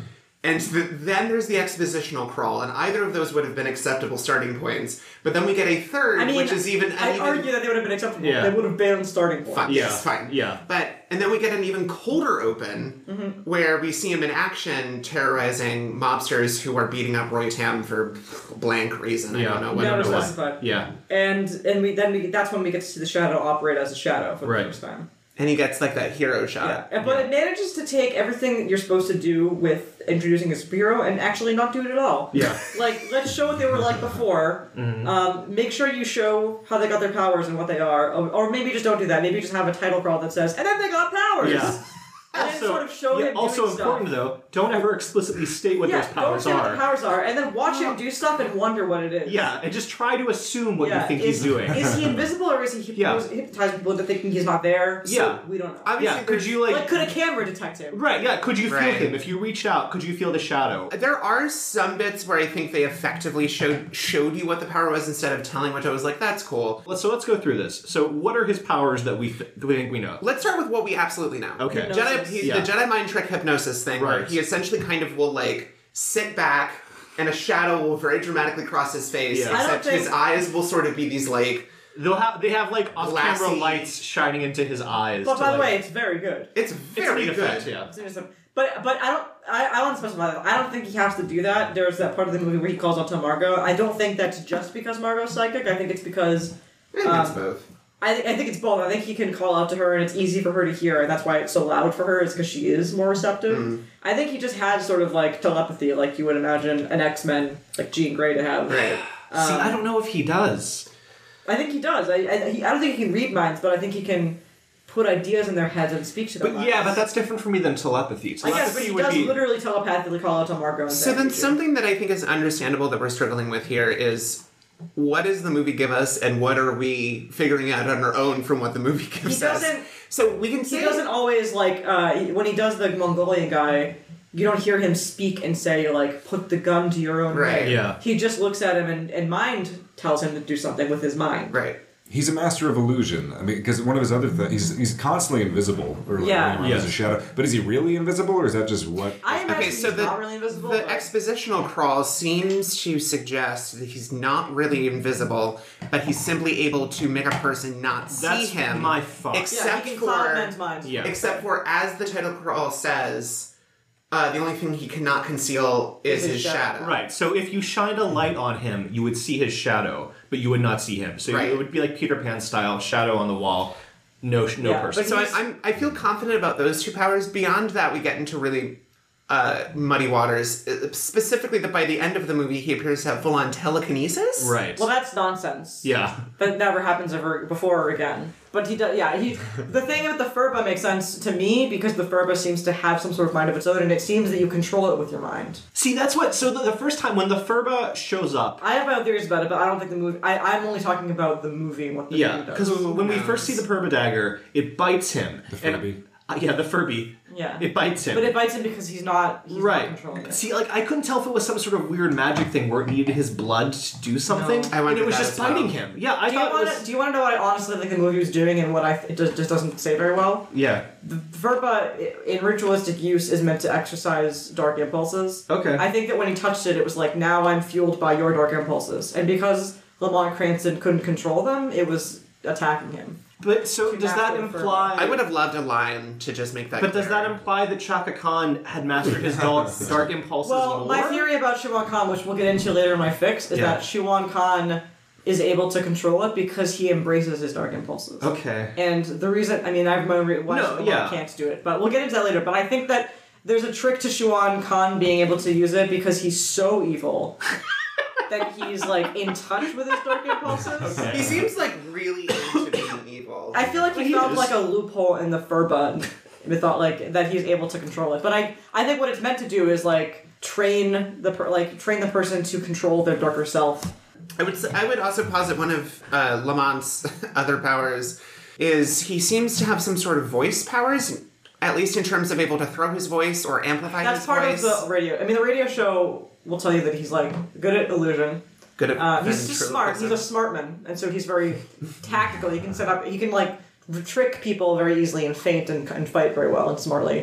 And th- then there's the expositional crawl, and either of those would have been acceptable starting points. But then we get a third, I mean, which is even... an I even, argue that they would have been acceptable. Yeah. They would have been starting point. Fine. Yeah. It's fine. Yeah. But and then we get an even colder open Mm-hmm. where we see him in action terrorizing mobsters who are beating up Roy Tam for blank reason. I Yeah. don't know what. Never it was. specified. Yeah. And and we then we that's when we get to see the shadow operate as a shadow for the Right. first time. And he gets like that hero shot. Yeah. But it manages to take everything that you're supposed to do with introducing a superhero and actually not do it at all. Yeah. Like, let's show what they were like before. Mm-hmm. Um, make sure you show how they got their powers and what they are. Or, or maybe just don't do that. Maybe just have a title crawl that says, and then they got powers! Yeah. And then sort of show yeah, him also doing important stuff. though, don't ever explicitly state what Yeah, those powers don't say are. what the powers are, and then watch him do stuff and wonder what it is. Yeah, and just try to assume what Yeah, you think is, he's doing. Is he invisible or is he Yeah. hypnos- hypnotizing people into thinking he's not there? So Yeah. we don't know. Obviously, Yeah, could you like, Like, could a camera detect him? right? Yeah, could you feel Right. him if you reached out? Could you feel the shadow? There are some bits where I think they effectively showed showed you what the power was instead of telling, which I was like, that's cool. Let's so let's go through this. So, what are his powers that we th- that we think we know? Let's start with what we absolutely know. Okay. Jedi, Hypnosis. he, Yeah. the Jedi mind trick hypnosis thing, where Right. he essentially kind of will like sit back, and a shadow will very dramatically cross his face. Yeah. I don't Except his think- eyes will sort of be these like. They'll have they have like off-camera Glassy. lights shining into his eyes. But to, by the like- way, it's very good. It's it's very a neat good. effect, yeah. It's interesting. But but I don't I, I want to specify that. I don't think he has to do that. There's that part of the movie where he calls out to Margot. I don't think that's just because Margot's psychic. I think it's because I think it's Um, both. I think I think it's both. I think he can call out to her and it's easy for her to hear, and that's why it's so loud for her, is because she is more receptive. Mm. I think he just has sort of like telepathy, like you would imagine an X-Men like Jean Grey to have. Right. See, I don't know if he does. I think he does. I I, he, I don't think he can read minds, but I think he can put ideas in their heads and speak to them. But yeah, but that's different for me than telepathy. I guess, Telepathy but he would does be literally telepathically call out to Margot. And So say, then "Did you?" something that I think is understandable that we're struggling with here is what does the movie give us and what are we figuring out on our own from what the movie gives us? doesn't- So we can He say doesn't always like uh, he- when he does the Mongolian guy. You don't hear him speak and say like, "Put the gun to your own Right. head." Yeah. He just looks at him and, and mind tells him to do something with his mind. Right. He's a master of illusion. I mean, because one of his other things, he's, he's constantly invisible. Or Yeah. He's a shadow. But is he really invisible, or is that just what? I imagine Okay, so he's the, not really invisible. the but- expositional crawl seems to suggest that he's not really invisible, but he's simply able to make a person not see That's him. my thought. yeah, Except he can cloud for men's minds. Yeah. except for as the title crawl says, uh, the only thing he cannot conceal is His his shadow. shadow. Right. So if you shined a light on him, you would see his shadow, but you would not see him. So Right. it would be like Peter Pan style, shadow on the wall, no no Yeah, person. but So I, He's- I'm I feel confident about those two powers. Beyond that, we get into really uh, muddy waters. Uh, Specifically, that by the end of the movie, he appears to have full on telekinesis. right. Well, that's nonsense. yeah. That never happens ever before or again. But he does. Yeah. He. The thing with the Furba makes sense to me because the Furba seems to have some sort of mind of its own, and it seems that you control it with your mind. See, that's what. So the, the first time when the Furba shows up, I have my own theories about it, but I don't think the movie. I, I'm only talking about the movie and what the yeah, movie because does. when we knows? first see the Furba dagger, it bites him. The And- Furby. uh, yeah, the Furby. Yeah. It bites him. But it bites him because he's not. He's right. Not controlling it. See, like I couldn't tell if it was some sort of weird magic thing where it needed his blood to do something, No. I and wondered it was that just as well. biting him. Yeah, I Do you thought want it to? was. Do you want to know what I honestly think the movie was doing and what I it just, just doesn't say very well? Yeah. The Verba in ritualistic use is meant to exercise dark impulses. Okay. I think that when he touched it, it was like, now I'm fueled by your dark impulses, and because Lamont Cranston couldn't control them, it was attacking him. But so To does that master the imply? I would have loved a line to just make that. But does clear. that imply that Chaka Khan had mastered his dark, dark impulses Well, more? my theory about Shiwan Khan, which we'll get into later in my fix, is Yeah. that Shiwan Khan is able to control it because he embraces his dark impulses. Okay. And the reason, I mean, I have my own reason why No, Shiwan yeah. can't do it, but we'll get into that later. But I think that there's a trick to Shiwan Khan being able to use it because he's so evil that he's like in touch with his dark impulses. Okay. He seems like really into being evil. I feel like he, He found is. like a loophole in the Furba with thought like that he's able to control it. But I, I think what it's meant to do is like train the per, like train the person to control their darker self. I would say, I would also posit one of uh, Lamont's other powers is he seems to have some sort of voice powers, at least in terms of able to throw his voice or amplify That's his part voice. of the radio. I mean, the radio show will tell you that he's like good at illusion. Good at Uh, he's just smart. ventriloquism. He's a smart man, and so he's very tactical. He can set up. He can like trick people very easily and feint and, and fight very well and smartly.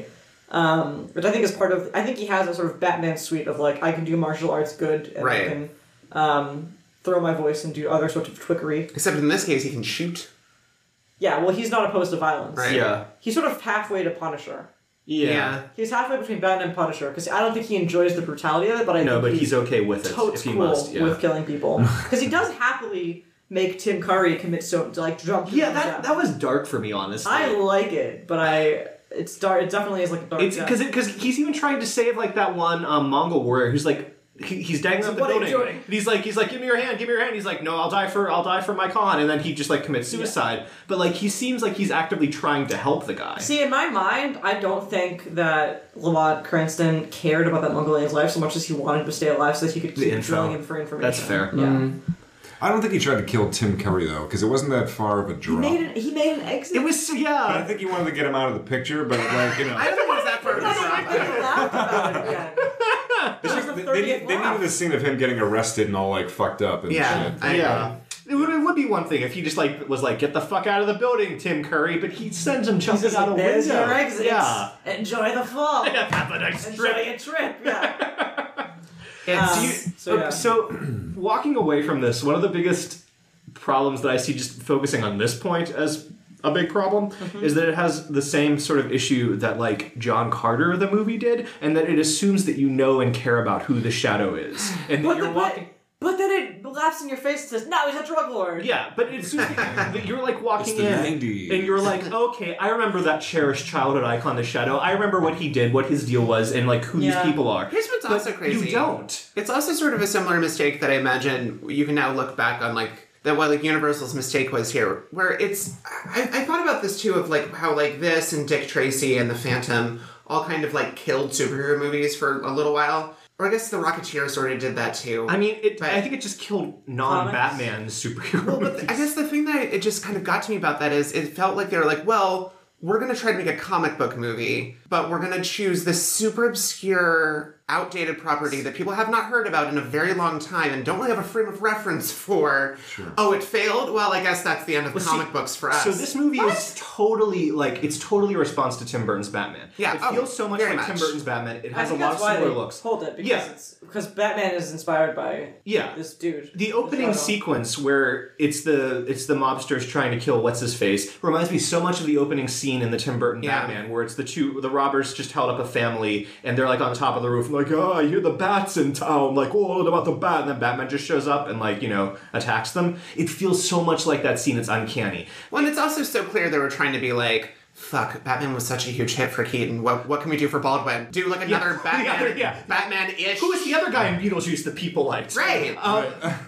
um, which I think is part of. I think he has a sort of Batman suite of like I can do martial arts good, and Right. I can um, throw my voice and do other sorts of trickery. Except in this case, he can shoot. Yeah, well, he's not opposed to violence. Right. Yeah. He's sort of halfway to Punisher. Yeah. He's halfway between Batman and Punisher because I don't think he enjoys the brutality of it, but I No, think but he's, he's okay with it totes if he cool must. Yeah. with killing people because he does happily make Tim Curry commit so to like jump. to Yeah, the that death. that was dark for me, honestly. I like it, but I it's dark. It definitely is like a dark. It's death. because because he's even trying to save like that one um, Mongol warrior who's like he, he's dangling up the What are you building. doing? And he's like he's like give me your hand, give me your hand. He's like no, I'll die for I'll die for my Khan, and then he just like commits suicide. But like he seems like he's actively trying to help the guy. See, in my mind, I don't think that Lamont Cranston cared about that Mongolian's life so much as he wanted him to stay alive so that he could The keep info. drilling in for information. That's fair. Yeah. I don't think he tried to kill Tim Curry though, because it wasn't that far of a He drop. made an, he made an exit. It was But I yeah. think he wanted to get him out of the picture, but like you know, I don't think it was that far of a I drop. laughed about it again. This was the they, they, thirtieth need- they laugh. needed a scene of him getting arrested and all like fucked up and Yeah, shit. I Yeah. It would, it would be one thing if he just like was like, get the fuck out of the building, Tim Curry, but he sends him He's jumping just out like, a there's window. your exits. Yeah. Enjoy the fall. Have a nice Enjoy trip. your trip. Yeah. And Um, do you- so, yeah. so, walking away from this, one of the biggest problems that I see just focusing on this point as a big problem Mm-hmm. is that it has the same sort of issue that like John Carter the movie did, and that it assumes that you know and care about who the Shadow is, and that But, you're the, walking. but, but then it laughs in your face and says, no, he's a drug lord. Yeah, but it's just that you're like walking It's the in, nineties. and you're like, okay, I remember that cherished childhood icon, the Shadow. I remember what he did, what his deal was, and like who Yeah. these people are. Here's what's But also crazy. You don't. It's also sort of a similar mistake that I imagine you can now look back on, like, that what, like, Universal's mistake was here, where it's... I, I thought about this, too, of, like, how, like, this and Dick Tracy and The Phantom all kind of, like, killed superhero movies for a little while. Or I guess The Rocketeer sort of did that, too. I mean, it, But- I think it just killed non-Batman superhero Well, but movies. I guess the thing that it just kind of got to me about that is it felt like they were like, well, we're going to try to make a comic book movie, but we're going to choose this super obscure, outdated property that people have not heard about in a very long time and don't really have a frame of reference for. Sure. Oh, it failed? Well, I guess that's the end of Well, comic see, books for us. So this movie is totally like it's totally a response to Tim Burton's Batman. Yeah, it oh, feels so much very like Tim much. Burton's Batman. It I has a think lot that's of why similar they looks. hold it because Yeah. it's because Batman is inspired by Yeah. this dude. The opening This Shadow. sequence where it's the it's the mobsters trying to kill what's his face reminds me so much of the opening scene in the Tim Burton Yeah. Batman, where it's the two the robbers just held up a family and they're like on top of the roof, like, oh, I hear the bats in town, like, oh, what about the bat? And then Batman just shows up and like you know attacks them. It feels so much like that scene. It's uncanny. Well, and it's also so clear they were trying to be like, fuck, Batman was such a huge hit for Keaton. What what can we do for Baldwin? Do like another Yeah. Batman, The other- yeah. Batman-ish. Who was the other guy in Beetlejuice that people liked? Right. Um,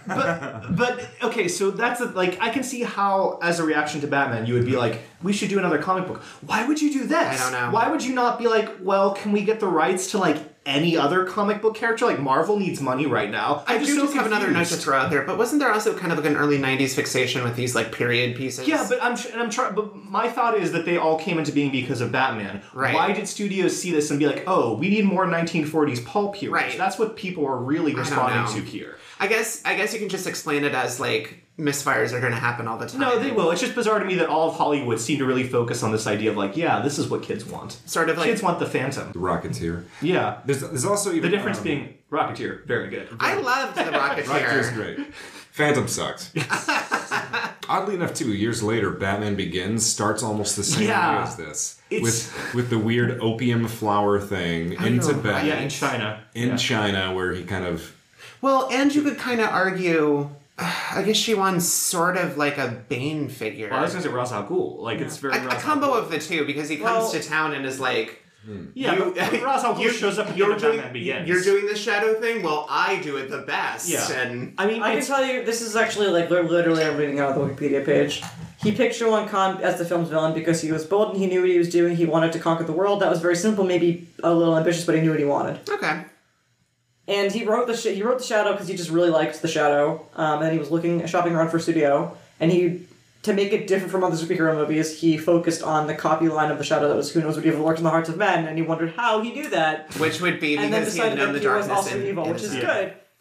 but but okay, so that's a, like I can see how, as a reaction to Batman, you would be like, we should do another comic book. Why would you do this? I don't know. Why would you not be like, well, can we get the rights to like any other comic book character? Like Marvel needs money right now. I I'm do so just have another note to confused. throw out there, but wasn't there also kind of like an early nineties fixation with these like period pieces? Yeah, but I'm tr- and I'm trying. But my thought is that they all came into being because of Batman. Right. Why did studios see this and be like, oh, we need more nineteen forties pulp heroes? Right. That's what people are really don't responding know. to here. I guess I guess you can just explain it as like misfires are going to happen all the time. No, they will. It's just bizarre to me that all of Hollywood seem to really focus on this idea of like, yeah, this is what kids want. Sort of like Kids want the Phantom. The Rocketeer. Yeah. There's, there's also even The difference um, being Rocketeer, very good. I loved the Rocketeer's Rocketeer. great. Phantom sucks. Oddly enough, too, years later, Batman Begins starts almost the same Yeah. way as this, It's- with with the weird opium flower thing in know, Tibet, right? Yeah, in China. in Yeah. China, where he kind of Well, and you could kind of argue. I guess she won sort of like a Bane figure. Well, I was gonna say Ra's al Ghul. Like it's very a, Ra's a al combo Ghul. of the two because he comes Well- to town and is like, Yeah, you- but Ra's al Ghul you- shows up at the you're end of doing, Batman Begins. You're doing the shadow thing. Well, I do it the best. Yeah. And I mean, I can it's, tell you, this is actually like li- literally I'm reading out of the Wikipedia page. He picked Sherlock Khan as the film's villain because he was bold and he knew what he was doing. He wanted to conquer the world. That was very simple, maybe a little ambitious, but he knew what he wanted. okay. And he wrote the sh- he wrote the Shadow because he just really liked the Shadow, um, and he was looking shopping around for a studio, and he. To make it different from other superhero movies, he focused on the copy line of the Shadow that was "Who knows what evil lurks in the hearts of men," and he wondered how he knew that. Which would be And then because he had decided known that the he was darkness also in, evil, in which his is own. good.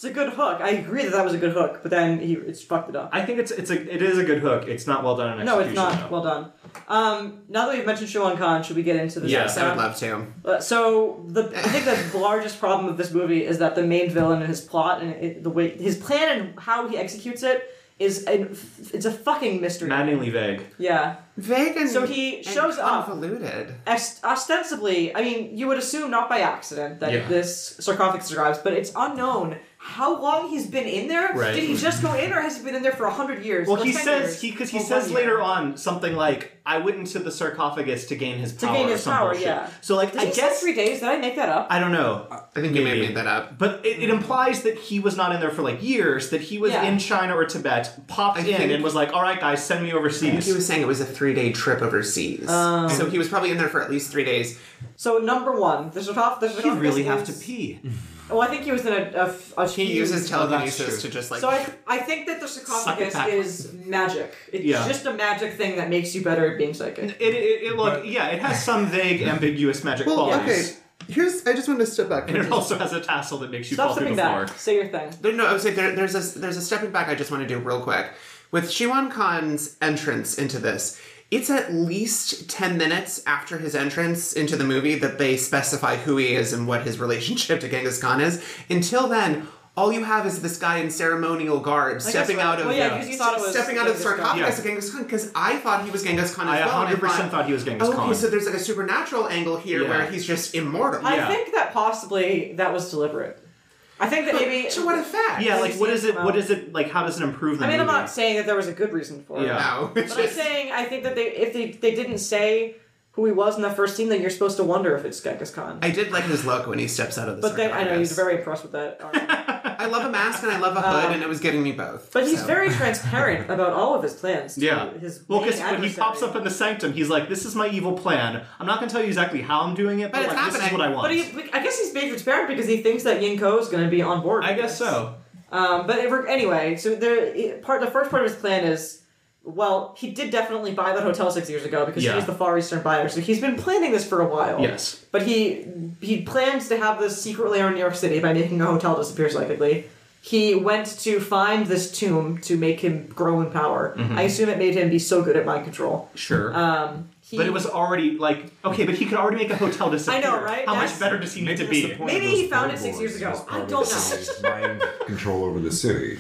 It's a good hook. I agree that that was a good hook, but then he it's fucked it up. I think it's it's a it is a good hook. It's not well done in No, execution. it's not. though. Well done. Um, now that we've mentioned Shimon Khan, should we get into this? Yes, I episode? would love to. Uh, so the I think the largest problem of this movie is that the main villain and his plot and it, the way his plan and how he executes it is an, it's a fucking mystery. Maddeningly vague. Yeah. Vague and So he and shows up. convoluted. Ex- ostensibly, I mean, you would assume not by accident that Yeah. this sarcophagus survives, but it's unknown how long he's been in there. Right. Did he just go in, or has he been in there for a hundred years? Well, or he ten says years, he because he or says one year? later on something like, "I went into the sarcophagus to gain his to power." gain or his some power. bullshit. Yeah. So like, Did I he guess say three days? Did I make that up? I don't know. I think you may have Maybe. made that up. But it, it implies that he was not in there for like years. That he was Yeah. in China or Tibet, popped I in, think- and was like, "All right, guys, send me I think overseas." he was saying it was a three-day trip overseas. Um. so he was probably in there for at least three days. So number one, the sarcoph- the He'd sarcophagus. really have to is- pee. Well, I think he was in a. a, a He few- uses Oh, that's telekinesis true. to just like. So I, I think that the sarcophagus back. is magic. It's Yeah. just a magic thing that makes you better at being psychic. It, it, it look, yeah, it has some vague, ambiguous magic well, okay. qualities, Here's. I just wanted to step back. and it also has a tassel that makes you Stop fall through stepping the floor. back. Say your thing. There- No, I would say there, there's a there's a stepping back I just want to do real quick. With Shiwan Khan's entrance into this, it's at least ten minutes after his entrance into the movie that they specify who he is and what his relationship to Genghis Khan is. Until then, all you have is this guy in ceremonial garb guess stepping right. out of Well, yeah, 'cause you thought it was stepping out of the Genghis Khan. sarcophagus Yeah. of Genghis Khan because I thought he was Genghis Khan I as well. one and hundred percent thought he was Genghis okay, Khan. so there's like a supernatural angle here Yeah. where he's just immortal. Yeah. I think that possibly that was deliberate. I think that maybe. To what effect? Yeah, like what is it? Come What out. is it? Like how does it improve the I mean, movie? I'm not saying that there was a good reason for it. Yeah. No. It's But I'm just- saying I think that they if they they didn't say who he was in that first scene, then you're supposed to wonder if it's Genghis Khan. I did like his look when he steps out of the But then I know he's sarcophagus. very impressed with that. armor. I love a mask and I love a hood, Um, and it was giving me both. But he's so. very transparent about all of his plans. To Yeah. His Well, main because when he adversary. pops up in the sanctum, he's like, "This is my evil plan. I'm not going to tell you exactly how I'm doing it, but, But it's like, this is happening. what I want." But he, I guess he's being transparent because he thinks that Yinko is going to be on board. I with guess this. so. Um, but if we're, anyway, so there, part the first part of his plan is, well, he did definitely buy that hotel six years ago because Yeah. he's the Far Eastern buyer. So he's been planning this for a while. Yes. But he he plans to have this secret lair in New York City by making a hotel disappear psychically. He went to find this tomb to make him grow in power. Mm-hmm. I assume it made him be so good at mind control. Sure. Um, he, but it was already like okay, but he could already make a hotel disappear. I know, right? How That's- much better does he need Maybe to that's the be? point Maybe of he those found it billboards, six years ago. is I probably don't to know. his mind control over the city.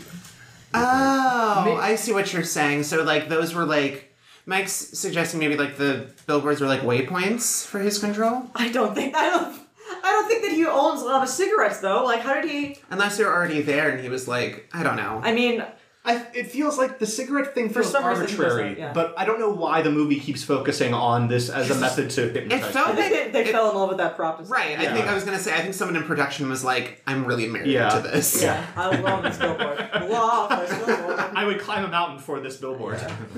Oh, I see what you're saying. So, like, those were like. Mike's suggesting maybe like the billboards were like waypoints for his control? I don't think I don't. I don't think that he owns a lot of cigarettes though. Like, how did he? Unless they were already there and he was like, I don't know. I mean, I, it feels like the cigarette thing For feels some reason he arbitrary, doesn't, yeah. but I don't know why the movie keeps focusing on this as a method to It hypnotize. felt I people. think they, they It- fell in love with that prop. design. Right, I Yeah. think I was gonna say, I think someone in production was like, I'm really married Yeah. to this. Yeah, I love this billboard. Love this billboard. I would climb a mountain for this billboard.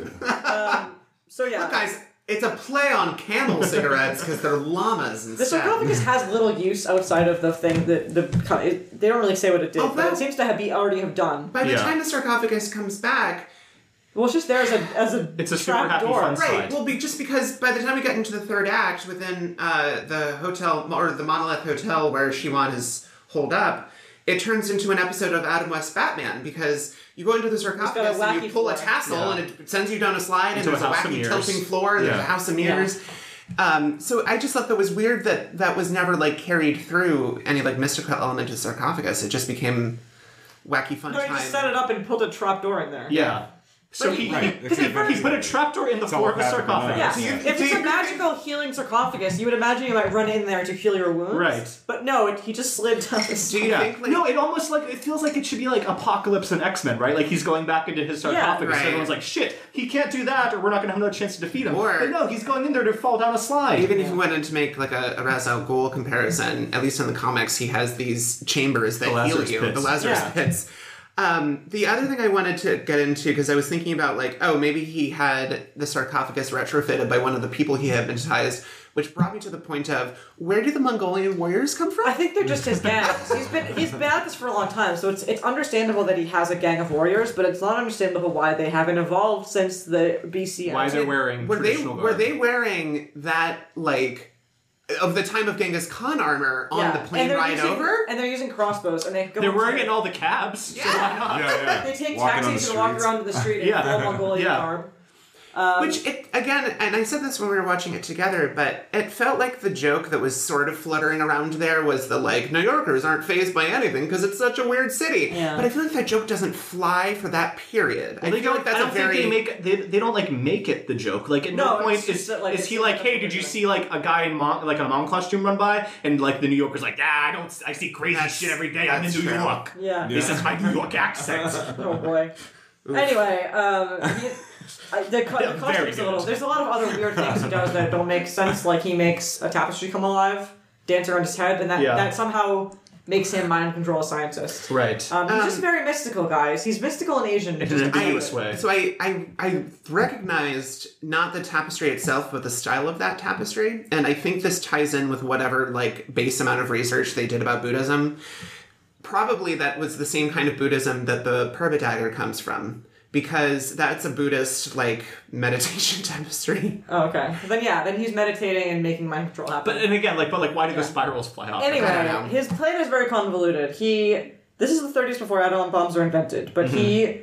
Um, so yeah, Look, guys, it's a play on camel cigarettes because they're llamas instead. the sarcophagus has little use outside of the thing that the it, they don't really say what it did, Oh, but that- it seems to have be already have done. By the Yeah. time the sarcophagus comes back, Well, it's just there as a as a It's a super trap happy door. fun right? side. Well, be, just because by the time we get into the third act within uh, the hotel or the Monolith Hotel where Shiwan is holed up, it turns into an episode of Adam West Batman because you go into the sarcophagus got a and you wacky pull a floor. tassel Yeah. and it sends you down a slide and Into a there's a, house of wacky mirrors. tilting floor and there's Yeah. a house of mirrors. Um, so I just thought that was weird that that was never like carried through any like mystical element of sarcophagus. It just became wacky fun No, he time. just set it up and put a trap door in there. Yeah. So But he, he- he, Right. because he, It's he put a trapdoor in the floor of the telepathic sarcophagus. Yeah, So you- if so it's you- a magical healing sarcophagus, you would imagine you might run in there to heal your wounds. Right. But no, it, he just slid down the Do you Yeah. think like, no, it almost like it feels like it should be like Apocalypse and X-Men, right? Like he's going back into his sarcophagus. right. And everyone's like, "Shit, he can't do that, or we're not going to have no chance to defeat him." Or- but no, he's going in there to fall down a slide. Even if you went in to make like a, a Ra's al Ghul comparison, at least in the comics, he has these chambers that The heal Lazarus you, pits. the Lazarus Yeah. pits. Um, the other thing I wanted to get into, because I was thinking about like, oh, maybe he had the sarcophagus retrofitted by one of the people he hypnotized, which brought me to the point of where do the Mongolian warriors come from? I think they're just his gangs. He's been he's been at this for a long time, so it's it's understandable that he has a gang of warriors, but it's not understandable why they haven't evolved since the B C. Why they're wearing were they traditional were garb. they wearing that like of the time of Genghis Khan armor on Yeah. the plane and they're ride using, over. And they're using crossbows, and they go. They're into- wearing it in all the cabs. Yeah. So why not? Yeah, yeah. They take Walking on the taxis and walk streets. around to the street in Yeah. full Mongolian Yeah. garb. Um, Which, it, again, and I said this when we were watching it together, but it felt like the joke that was sort of fluttering around there was the, like, New Yorkers aren't fazed by anything because it's such a weird city. Yeah. But I feel like that joke doesn't fly for that period. Well, I they feel don't. like that's I don't a very... think they make. They, they don't like make it the joke. Like at no, No, point it's is just that, like, is it's he just like, like hey, a did you joke. see like a guy in mon- like a mom costume run by, and like the New Yorker's like, ah, I don't. I see crazy That's- shit every day. I'm in that's New true. York. yeah. This is my New York accent. Oh boy. Anyway, um, he, I, the, co- Yeah, the very costume's a little. good. There's a lot of other weird things he does that don't make sense. Like he makes a tapestry come alive, dance around his head, and that Yeah. that somehow makes him mind control a scientist. Right. Um, he's Um, just very mystical, guys. He's mystical and Asian. In an Just- ambiguous I, way. So I, I I recognized not the tapestry itself, but the style of that tapestry, and I think this ties in with whatever like base amount of research they did about Buddhism. Probably that was the same kind of Buddhism that the Purba dagger comes from, because that's a Buddhist like meditation tapestry. Oh, okay. Then yeah, then he's meditating and making mind control happen. But and again, like, but like, why do Yeah. the spirals fly off? I don't know. Anyway, his plan is very convoluted. He this is the thirties before atom bombs are invented, but Mm-hmm. he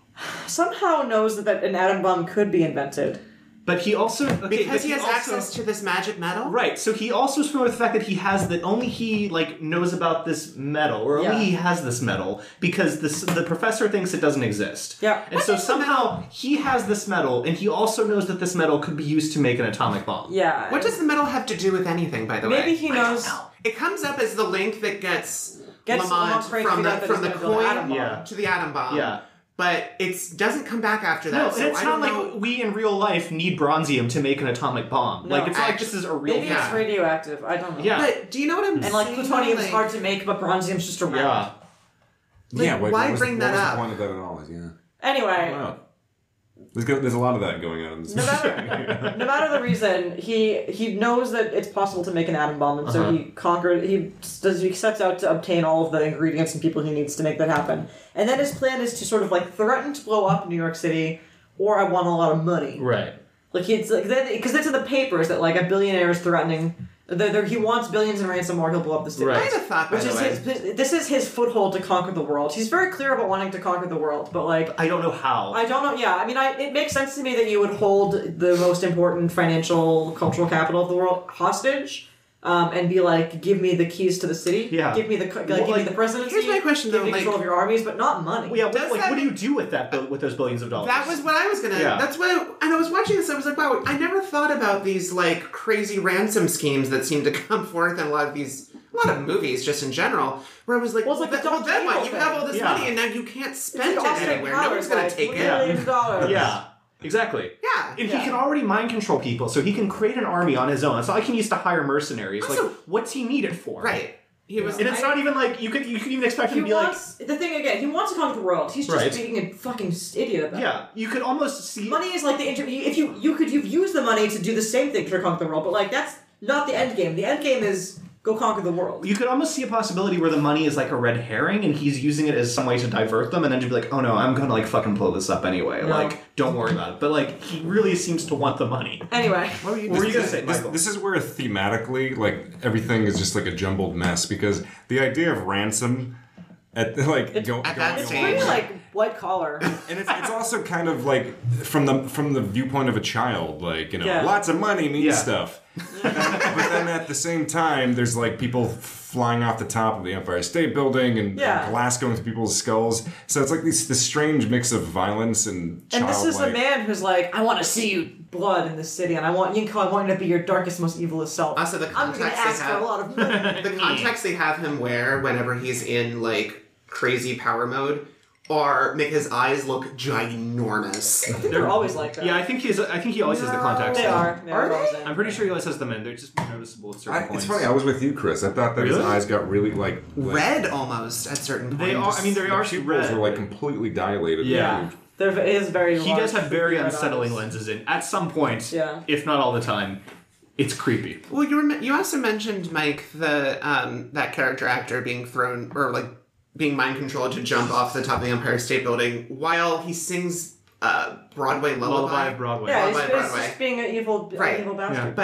somehow knows that, that an atom bomb could be invented. But he also okay, but Because he has also, access to this magic metal? Right, so he also is familiar with the fact that he has that only he like knows about this metal, or only Yeah. he has this metal because this the professor thinks it doesn't exist. Yeah. and so somehow he has this metal, and he also knows that this metal could be used to make an atomic bomb. Yeah. What does the metal have to do with anything, by the way? Maybe he knows. It comes up as the link that gets, Gets Lamont Lamont Craig from to the, figure out that from the he's gonna build an atom coin bomb. Yeah. to the atom bomb. Yeah. But it doesn't come back after that. No, so and it's I not don't like know. we in real life need bronzium to make an atomic bomb. No, like it's not like act- this is a real Maybe thing. it's radioactive. I don't know. Yeah. But do you know what I'm And like saying? plutonium's Like, hard to make, but bronzium's just around. Yeah. Like, yeah, like, why what was, bring what that was up? the point of that at all? Yeah. Anyway, Wow. There's, go- there's a lot of that going on in this no matter no matter the reason, he he knows that it's possible to make an atom bomb, and so Uh-huh. he conquered. He does he sets out to obtain all of the ingredients and people he needs to make that happen. And then his plan is to sort of like threaten to blow up New York City, or I want a lot of money. Right. Like it's like because it's in the papers that like a billionaire is threatening. That that he wants billions in ransom, or he'll blow up the city. Right. I had a thought, by Which the is way. his, his- this is his foothold to conquer the world. He's very clear about wanting to conquer the world, but like I don't know how. I don't know. Yeah, I mean, I, it makes sense to me that you would hold the most important financial, cultural capital of the world hostage, um, and be like, "Give me the keys to the city. Yeah. Give me the co- like, Well, give like, me the presidency. here's my question, Give though, me like- control of your armies, but not money." Well, yeah, what, Does like, that- what do you do with that bill- with those billions of dollars? That was what I was gonna. Yeah. That's what. And I was watching this. I was like, wow. I never thought about these like crazy ransom schemes that seem to come forth in a lot of these, a lot of movies, just in general. Where I was like, Well, it's like well, the well, Doctor then what? Evil You thing. have all this Yeah. money, and now you can't It's spend like it Austin anywhere. No Powers, one's gonna like, take it. Yeah. millions of dollars. Yeah, exactly. Yeah. And Yeah. he can already mind control people, so he can create an army on his own. It's not like he needs to hire mercenaries. Also- like, what's he needed for? Right. He was. And it's I- not even like you could you could even expect him He to be wants the thing again. He wants to conquer the world. He's just Right. being a fucking idiot about like it. yeah. You could almost see Money is like the inter- if you you could you've used the money to do the same thing to conquer the world, but like that's not the end game. The end game is go conquer the world. You could almost see a possibility where the money is like a red herring, and he's using it as some way to divert them, and then to be like, "Oh no, I'm gonna like fucking blow this up anyway. No. Like, don't worry about it." But like, he really seems to want the money. Anyway, What were you, what were you gonna say, this, Michael? this is where thematically, like, everything is just like a jumbled mess because the idea of ransom at like go, At going that it's stage. pretty like white collar. and it's, it's also kind of like from the from the viewpoint of a child, like, you know, Yeah. lots of money means Yeah. stuff. but then at the same time, there's like people flying off the top of the Empire State Building and, Yeah. and glass going through people's skulls. So it's like this this strange mix of violence and And this is the childlike- man who's like, I want to see you blood in this city, and I want Yinko, I want you to be your darkest, most evilest self. Also, the I'm gonna context they ask for have- a lot of money. the context they have him wear whenever he's in like crazy power mode are make his eyes look ginormous. I think they're always like that. Yeah, I think he's. I think he always has the contacts. They are. They Are are always they? in. I'm pretty sure he always has them in. They're just noticeable at certain I, points. it's funny. I was with you, Chris. I thought that his Really? eyes got really like, like Red almost at certain points. They are. I mean, they the are pupils red. were like completely dilated. Yeah. Huge. There is very. He large, does have very red unsettling eyes. lenses in. At some point, Yeah. if not all the time, it's creepy. Well, you were, you also mentioned, Mike, the um, that character actor being thrown or like being mind controlled to jump off the top of the Empire State Building while he sings uh, Broadway lullaby. Lullaby of Broadway. Yeah, it's, Lullaby it's Broadway. just being an evil, Right. an evil bastard. But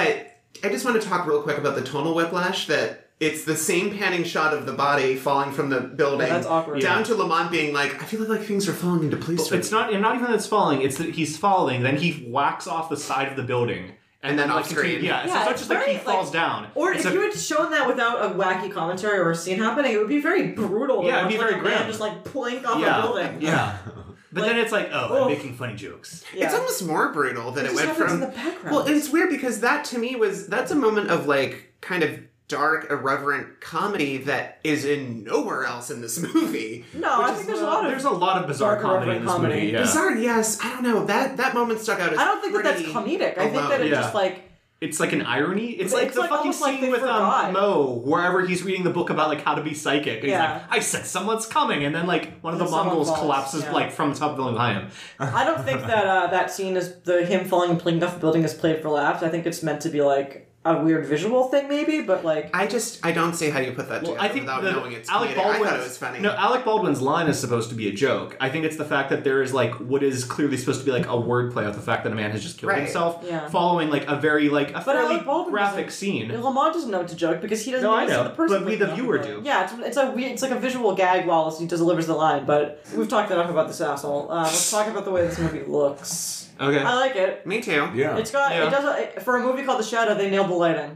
I just want to talk real quick about the tonal whiplash that it's the same panning shot of the body falling from the building Yeah, that's awkward. down Yeah. to Lamont being like, I feel like things are falling into place. Well, it's not, and not even that it's falling. It's that he's falling, then he whacks off the side of the building, And then like, off screen. continue- Yeah, Yeah, so it's not it's just like very, he falls like- down. Or It's if a- you had shown that without a wacky commentary or a scene happening, it would be very brutal. to Yeah, it'd be watch, very like, a man grim. just like plank off yeah, a building. yeah. But Like, then it's like, oh, oh. I'm making funny jokes. Yeah. It's almost more brutal than It it, just went happens from in the background. Well, it's weird because that to me was that's a moment of like kind of dark, irreverent comedy that is in nowhere else in this movie. No, I think there's a lot of There's a lot of bizarre dark, comedy in irreverent this comedy. movie. Yeah. Bizarre, yes. I don't know. That that moment stuck out as I don't think that that's pretty comedic. I think that alone. it Yeah. just like It's like an irony. It's, It's like the like fucking almost like scene they with forgot. um, Mo, wherever he's reading the book about like how to be psychic. And Yeah. He's like, I said someone's coming, and then like one of the And someone Mongols falls, collapses yeah. like from the top of the building behind him. I don't think that uh, that scene is the him falling and playing off the building is played for laughs. I think it's meant to be like a weird visual thing, maybe. But like, I just I don't see how you put that Well, together I think without the, knowing it's Alec comedic. Baldwin's, I thought it was funny. No, Alec Baldwin's line is supposed to be a joke. I think it's the fact that there is like what is clearly supposed to be like a wordplay of the fact that a man has just killed Right. himself, Yeah. following like a very like a But fairly Alec Baldwin graphic doesn't- scene. Lamont doesn't know what to joke because he doesn't No, I even see know, the person. but we, the playing viewer, off of do. it. Yeah, it's, it's a weird, it's like a visual gag while he delivers the line. But we've talked enough about this asshole. Uh, let's talk about the way this movie looks. Okay. I like it. Me too. Yeah. It's got Yeah. it does a, for a movie called The Shadow. They nailed the lighting.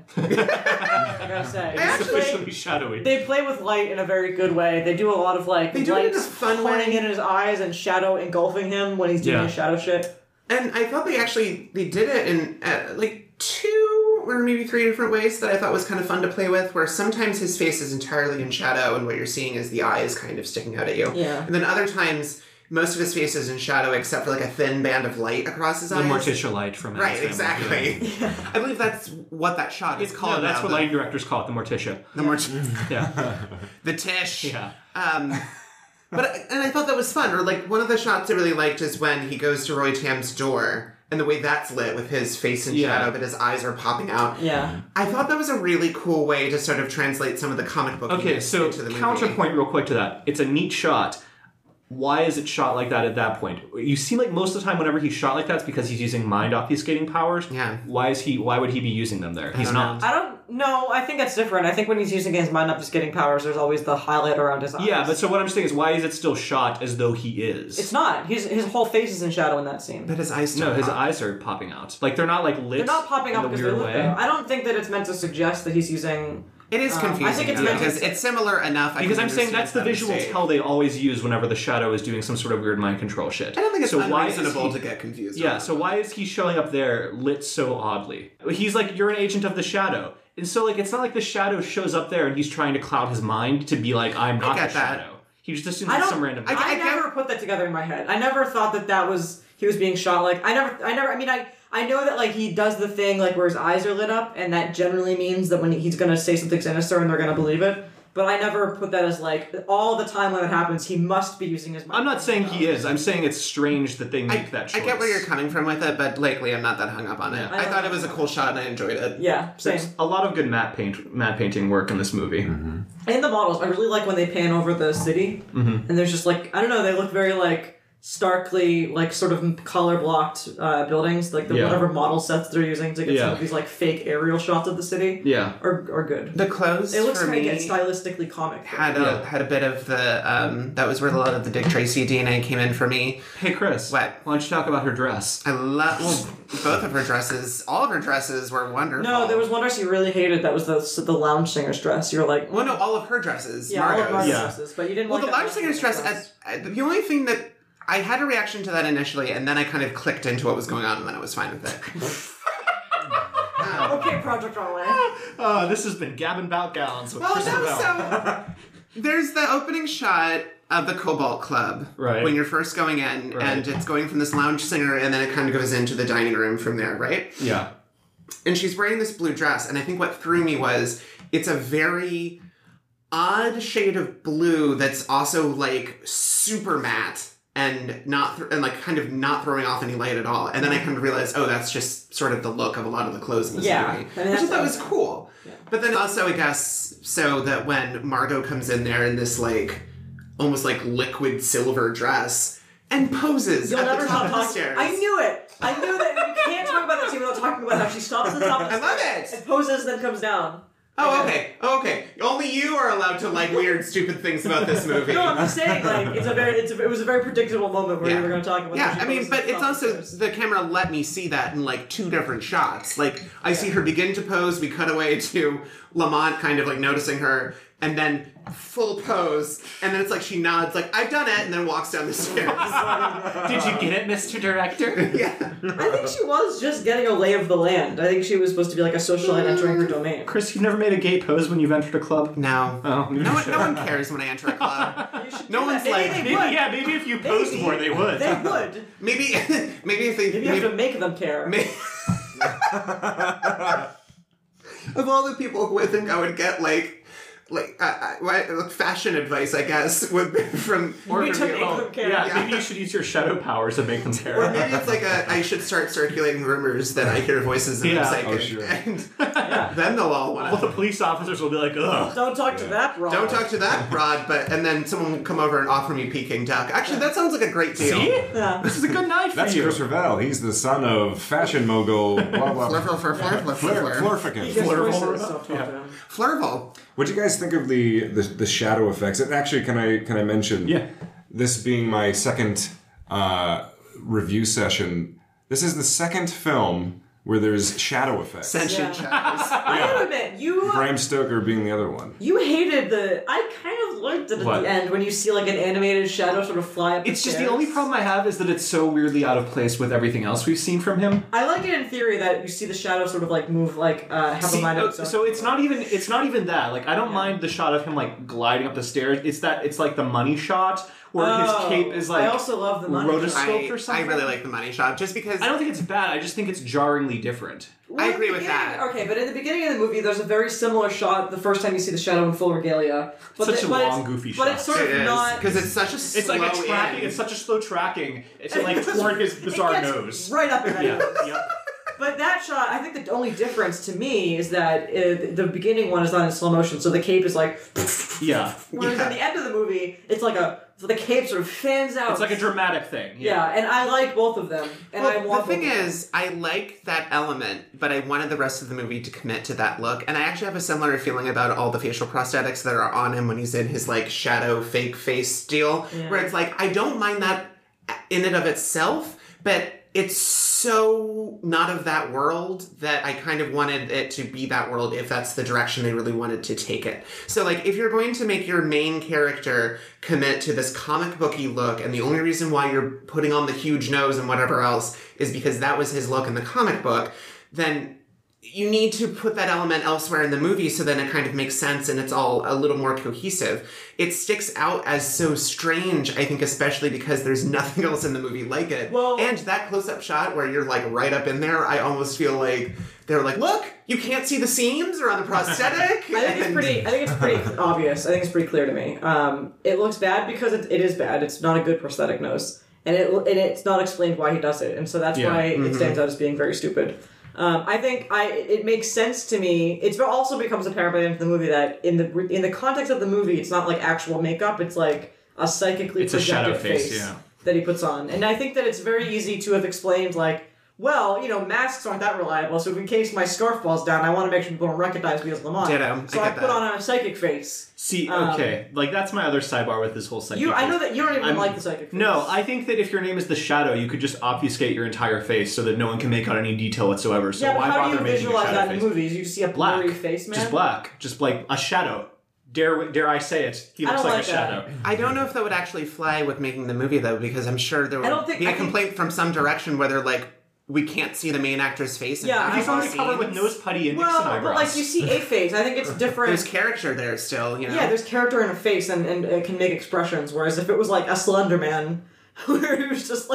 I gotta say, I They actually- play- Officially shadowy. They play with light in a very good way. They do a lot of like They do it in a lights fun pointing way. in his eyes and shadow engulfing him when he's doing Yeah. his shadow shit. And I thought they actually they did it in uh, like two or maybe three different ways that I thought was kind of fun to play with. Where sometimes his face is entirely in shadow, and what you're seeing is the eyes kind of sticking out at you. Yeah. And then other times, most of his face is in shadow, except for like a thin band of light across his The eyes. Morticia light from Right, Adam's Family. exactly. I believe that's what that shot is It's called. no, that's now, what the, lighting directors call it, the Morticia. the more Yeah. the Tish. Yeah. Um, but and I thought that was fun. Or like one of the shots I really liked is when he goes to Roy Tam's door and the way that's lit with his face in Yeah. shadow, but his eyes are popping out. Yeah. I thought that was a really cool way to sort of translate some of the comic book Okay, so into the movie. counterpoint real quick to that. It's a neat shot. Why is it shot like that at that point? You seem like most of the time whenever he's shot like that, it's because he's using mind obfuscating powers. Yeah. Why is he? Why would he be using them there? He's don't not. know. I don't know. I think that's different. I think when he's using his mind up just getting powers, there's always the highlight around his eyes. Yeah, but so what I'm saying is, why is it still shot as though he is? it's not. His his whole face is in shadow in that scene. But his eyes still No, his pop. eyes are popping out. Like they're not like lit. They're not popping in up a because weird they look way. there. I don't think that it's meant to suggest that he's using. It is Um, confusing I think it's though, meant to- because it's similar enough. I Because can I'm saying understand that's the that visual mistake. tell they always use whenever the shadow is doing some sort of weird mind control shit. I don't think it's so why is unreasonable he- to get confused. Yeah, on so that. why is he showing up there lit so oddly? He's like, you're an agent of the shadow. And so, like, it's not like the shadow shows up there and he's trying to cloud his mind to be like, I'm not get the that. shadow. He just assumes I it's don't. some random. I, I- I never get- put that together in my head. I never thought that that was he was being shot. Like I never. I never. I mean, I. I know that like he does the thing like where his eyes are lit up, and that generally means that when he's gonna say something sinister and they're gonna believe it. But I never put that as like all the time when it happens, he must be using his mind. I'm not saying he is. I'm saying it's strange that they make I, that choice. I get where you're coming from with it, but lately I'm not that hung up on it. Yeah. I, I thought don't it was a cool shot and I enjoyed it. Yeah, same. There's a lot of good matte paint, matte painting work in this movie. And the models, I really like when they pan over the city, Mm-hmm. and there's just like I don't know, they look very like starkly like sort of color blocked uh, buildings, like the Yeah. whatever model sets they're using to get some Yeah. of these like fake aerial shots of the city. Yeah. are are good. The clothes It looks for kind me of stylistically comic. had a Yeah. had a bit of the um that was where a lot of the Dick Tracy D N A came in for me. Hey, Chris. What? Why don't you talk about her dress? I love well, both of her dresses. All of her dresses were wonderful. No, there was one dress you really hated. That was the the lounge singer's dress. You were like, Well, no, all of her dresses. yeah, all of Margot's. Margot's Yeah. dresses, but you didn't. Well, like the that lounge singer's dress. dress. I, I, the only thing that I had a reaction to that initially, and then I kind of clicked into what was going on, and then I was fine with it. um, Okay, Project Runway. Uh, this has been Gabbin' Bout Gallons with well, Chris no, Lavelle. so there's the opening shot of the Cobalt Club Right. when you're first going in, Right. and it's going from this lounge singer, and then it kind of goes into the dining room from there, right? Yeah. And she's wearing this blue dress, and I think what threw me was it's a very odd shade of blue that's also like super matte and not th- and like kind of not throwing off any light at all. And then I kind of realized, oh, that's just sort of the look of a lot of the clothes in this Yeah. movie, I mean, which I that's thought was awesome. cool. Yeah. But then also, I guess, so that when Margot comes in there in this like almost like liquid silver dress, and poses You'll at never the top stop of the talking. stairs. I knew it. I knew that you can't talk about that scene without talking about how she stops at the top of the I love stairs it. and poses, then comes down. Oh, okay. Oh, okay. Only you are allowed to like weird, stupid things about this movie. No, I'm just saying, like, it's a very, it's a, it was a very predictable moment where Yeah. we were going to talk about. Yeah, how she I mean, poses but at the it's top of the also stairs. the camera let me see that in like two different shots. Like I see her begin to pose, we cut away to Lamont kind of like noticing her, and then full pose, and then it's like she nods, like I've done it, and then walks down the stairs. Did you get it, Mister Director? Yeah, I think she was just getting a lay of the land. I think she was supposed to be like a socialite entering her domain. Chris, you've never made a gay pose when you've entered a club? no, Oh, no one, no one cares when I enter a club. You should No do one's that. like, Maybe they Maybe, would. yeah, maybe if you posed Maybe. more, they would. They would. Maybe, maybe if they, Maybe you have to make them care. May- of all the people who I think I would get like like uh, uh, fashion advice, I guess, would be from Or or to maybe, make them care. Yeah, Yeah. maybe you should use your shadow powers to make them or care. maybe it's like a I should start circulating rumors that I hear voices and Yeah. I'm psychic, Oh, sure. and Yeah. then they'll all want Well, to. the police officers will be like, ugh. Don't talk to Yeah. that, bro. Don't talk to that broad, but and then someone will come over and offer me Peking duck. Actually, that sounds like a great deal. See? Yeah. This is a good night for That's you. Chris Ravel. He's the son of fashion mogul. Blah blah. Fleur, fleur, fleur, fleur, fleur, Fleur, fleur. Flurficant. He gets Flurble. voices, don't talk to him. Fleurville. What do you guys think of the, the the shadow effects? And actually, can I can I mention? Yeah. This being my second uh, review session, this is the second film where there's shadow effects. Sentient Yeah. shadows. I gotta admit, you Bram Stoker being the other one. you hated the. I kind of liked it at What? the end when you see like an animated shadow sort of fly up. It's the just the stairs. only problem I have is that it's so weirdly out of place with everything else we've seen from him. I like it in theory that you see the shadow sort of like move like uh, have See, a mind of uh, its own. so it's not even it's not even that. Like I don't Yeah. mind the shot of him like gliding up the stairs. It's that it's like the money shot where Oh, his cape is like I also love the money. rotos- shot. Scoped I, or I something? really like the money shot, just because I don't think it's bad. I just think it's jarringly different. I Well, agree in the with beginning- that. Okay, but in the beginning of the movie, there's a very similar shot the first time you see the shadow in full regalia. But Such the- a but long, it's, goofy But shot. it's sort it of is not. because it's such a slow It's like a tracking. in. It's such a slow tracking. It's it like gets- toward his bizarre it gets nose. right up in that Yeah. nose. Yep. But that shot, I think the only difference to me is that uh, the beginning one is not in slow motion, so the cape is like. Yeah. Whereas Yeah. at the end of the movie, it's like a. So the cape sort of fans out. It's like a dramatic thing. Yeah, and I like both of them. And I Well, want the thing both of them. is, I like that element, but I wanted the rest of the movie to commit to that look. And I actually have a similar feeling about all the facial prosthetics that are on him when he's in his like shadow fake face deal, Yeah. where it's like I don't mind that in and of itself, but it's so not of that world that I kind of wanted it to be that world if that's the direction they really wanted to take it. So like if you're going to make your main character commit to this comic booky look and the only reason why you're putting on the huge nose and whatever else is because that was his look in the comic book, then you need to put that element elsewhere in the movie so then it kind of makes sense and it's all a little more cohesive. It sticks out as so strange, I think, especially because there's nothing else in the movie like it. Well- and that close-up shot where you're like right up in there, I almost feel like they're like, look, you can't see the seams or on the prosthetic. I think it's And- pretty. I think it's pretty obvious. I think it's pretty clear to me. Um, it looks bad because it, it is bad. It's not a good prosthetic nose, and it and it's not explained why he does it, and so that's Yeah. why it Mm-hmm. stands out as being very stupid. Um, I think I it makes sense to me. It also becomes apparent by the end of the movie that in the in the context of the movie, it's not like actual makeup. It's like a psychically It's a projected shadow face, face yeah. that he puts on, and I think that it's very easy to have explained like. Well, you know, masks aren't that reliable, so in case my scarf falls down, I want to make sure people don't recognize me as Lamont. Ditto. So I I, get put that. on a psychic face. See, Um, okay, like that's my other sidebar with this whole psychic. You, I face. know that you don't even I'm- like the psychic face. No, I think that if your name is the Shadow, you could just obfuscate your entire face so that no one can make out any detail whatsoever. So yeah, but why how bother do you making a visualize shadow that face? in movies? You see a Black, blurry face, man. just black, just like a shadow. Dare dare I say it? He I looks don't like, like a that. shadow. I don't know if that would actually fly with making the movie, though, because I'm sure there I don't would think- be I a think- complaint from some direction where they're like, we can't see the main actor's face. in Yeah, half I He's of only the covered with scenes. nose putty and Well, Nixon but eyebrows. like you see a face. I think it's different. There's character there still, you know? Yeah, there's character in a face and, and it can make expressions. Whereas if it was like a Slender Man, where he was just like a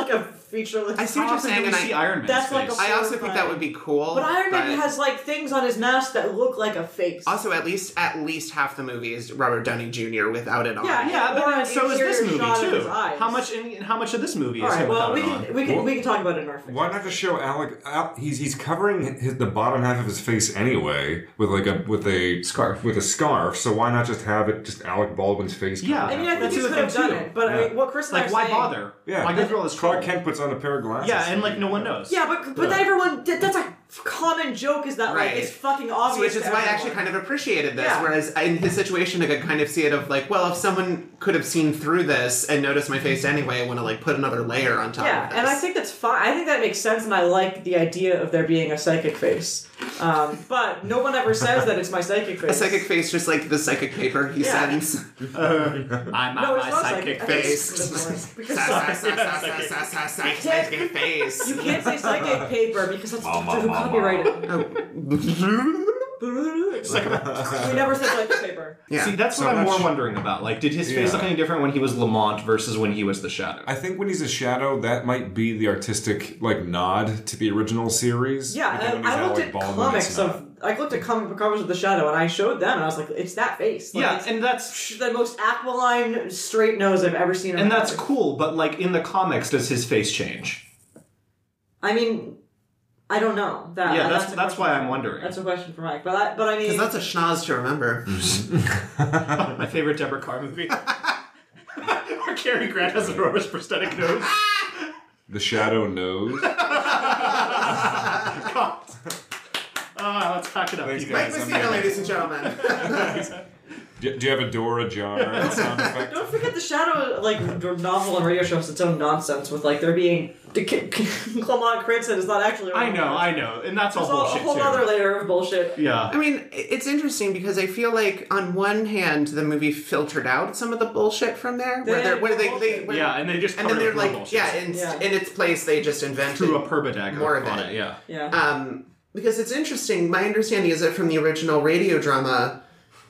featureless. I see what How you're often saying, do we and see I, Iron Man's That's like face? a- I also think that would be cool. But Iron Man has like things on his mask that look like a face. also at least at least half the movie is Robert Downey Junior without it on. Yeah, Yeah, but Or then an so is this interior movie shot of his too. eyes. How much? In, how much of this movie All is right. him Well, without we it on? can we can Well, we can talk about it in our fiction. Why not just show Alec? Al, he's he's covering his, the bottom half of his face anyway with like a with a Scarf. with a scarf. So why not just have it just Alec Baldwin's face? Yeah. covered I mean, I half? think That's you the could thing, have done too. it, but I Yeah. mean, what Chris and I Like, are why saying, bother? Yeah. Why go through all this Clark trouble? Kent puts on a pair of glasses. Yeah, and like no one knows. Yeah, but but then everyone that's a common joke is that like Right. it's fucking obvious. Which is to why I everyone. actually kind of appreciated this. Yeah. Whereas in his situation, I could kind of see it of like, well, if someone could have seen through this and noticed my face anyway, I want to like put another layer on top Yeah, of this. and I think that's fine. I think that makes sense, and I like the idea of there being a psychic face. Um, but no one ever says that it's my psychic face. a psychic face, just like the psychic paper he Yeah. sends. I'm No, not it's my not psychic psychic. I think face. it's- because Sa- sa- psychic- sa- sa- sa- sa- sa- sa- Psychic face. You can't say psychic paper because that's Mama, who mama. copyrighted. We never said psychic paper. Yeah. See, that's So what I'm much- more wondering about. Like, did his face Yeah. look any different when he was Lamont versus when he was the Shadow? I think when he's a shadow, that might be the artistic like nod to the original series. Yeah, Because when and he's I looked Alec at Baldwin, comics it's not. of. I looked at comic book covers of the Shadow, and I showed them, and I was like, "It's that face." Like, Yeah, it's and that's the most aquiline, straight nose I've ever seen. in and my that's life. cool. But like in the comics, does his face change? I mean, I don't know. That, Yeah, that's a that's question why for- I'm wondering. That's a question for Mike, but I, but I mean, Because that's a schnoz to remember. My favorite Deborah Carr movie. Where Cary Grant has an enormous prosthetic nose. The shadow knows. God. Ah, let's pack it up. Thanks, you Mike guys. guys. Messina, ladies and gentlemen. Do, do you have a door ajar sound effect? don't forget the Shadow like novel and radio show has its own nonsense with like there being the Clement Cranston is not actually. I know, I know, and that's all There's all, a bullshit whole too. other layer of bullshit. Yeah. I mean, it's interesting because I feel like on one hand, the movie filtered out some of the bullshit from there, where They they're had where they, bullshit. they where, Yeah, and they just and covered then it they're with like, bullshit. yeah, in, Yeah. in its place, they just invented Threw a permadagger more of on it. it. Yeah. Yeah. Um, because it's interesting. My understanding is that from the original radio drama,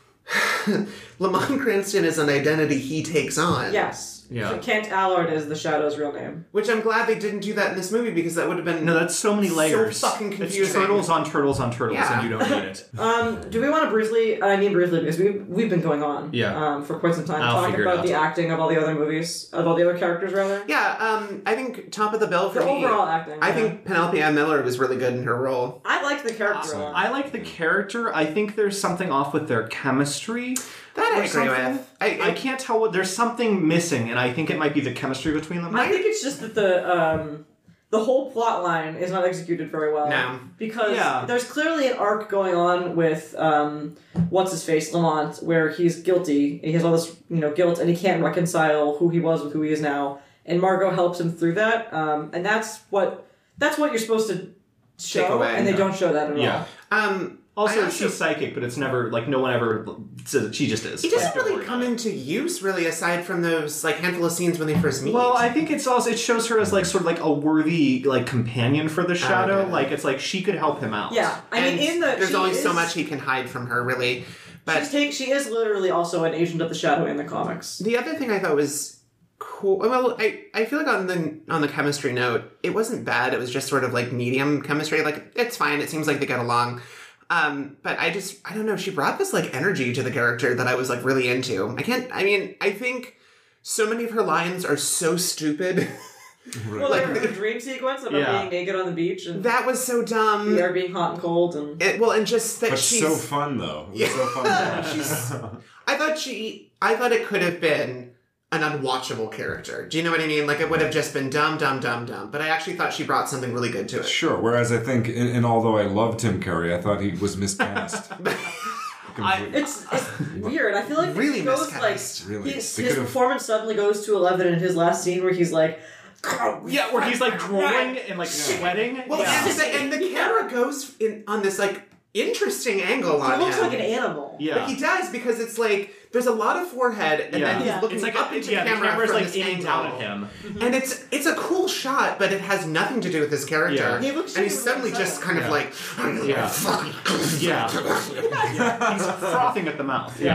Lamont Cranston is an identity he takes on. Yes. Yeah. Kent Allard is the Shadow's real name. Which I'm glad they didn't do that in this movie because that would have been No, that's so many layers. So fucking It's confusing. turtles on turtles on turtles, Yeah. and you don't need it. Um, do we want to briefly? I mean briefly because we we've been going on. Yeah. Um, for quite some time I'll talking figure it about out. the acting of all the other movies of all the other characters rather. Yeah, um, I think top of the bill for The me. overall acting. I yeah. think Penelope Ann Miller was really good in her role. I liked the character. Awesome. a lot. I like the character. I think there's something off with their chemistry. That I or agree something. with. I, I can't tell what. There's something missing, and I think it might be the chemistry between them. I think it's just that the um, the whole plot line is not executed very well. No. Because Yeah. there's clearly an arc going on with um, what's his face Lamont, where he's guilty. He has all this you know guilt, and he can't reconcile who he was with who he is now. And Margot helps him through that. Um, and that's what that's what you're supposed to show, Take away, and they yeah. don't show that at Yeah. all. Um, Also, I also- she's psychic, but it's never like no one ever says that she just is. he doesn't Like, don't really worry come about it. into use really aside from those like handful of scenes when they first meet. Well, I think it's also it shows her as like sort of like a worthy like companion for the Shadow. okay. Like it's like she could help him out. Yeah, I And mean, in the there's she only is, so much he can hide from her, really. But She's take, she is literally also an agent of the Shadow in the comics. the other thing I thought was cool. Well, I, I feel like on the on the chemistry note, it wasn't bad. It was just sort of like medium chemistry. Like it's fine. It seems like they get along. Um, but I just I don't know. She brought this like energy to the character that I was like really into. I can't. I mean, I think so many of her lines are so stupid. Well, like the dream sequence about Yeah. being naked on the beach and that was so dumb. the air being hot and cold and It, well, and just that But she's so fun though. It was Yeah. so fun. to watch. She's- I thought she. I thought it could have been an unwatchable character. Do you know what I mean? Like it would have just been dumb, dumb, dumb, dumb. But I actually thought she brought something really good to it. Sure. Whereas I think, and, and although I love Tim Curry, I thought he was miscast. Completely. it's it's weird. I feel like Really it goes miscast. like Really. his, They his could've- performance suddenly goes to eleven in his last scene where he's like, Yeah, where he's like drooling and like sweating. Well, yeah. and, the, and the Yeah. camera goes in on this like interesting angle he on looks him. like an animal. Yeah. Like he does because it's like there's a lot of forehead and Yeah. then he's Yeah. looking It's like up a, into yeah, the the camera camera's from like this aiming angle. down at him. And it's it's a cool shot, but it has nothing to do with his character. Yeah. He looks and he's super suddenly just kind of Yeah. like, Yeah. fucking Yeah. yeah, he's frothing at the mouth. Yeah.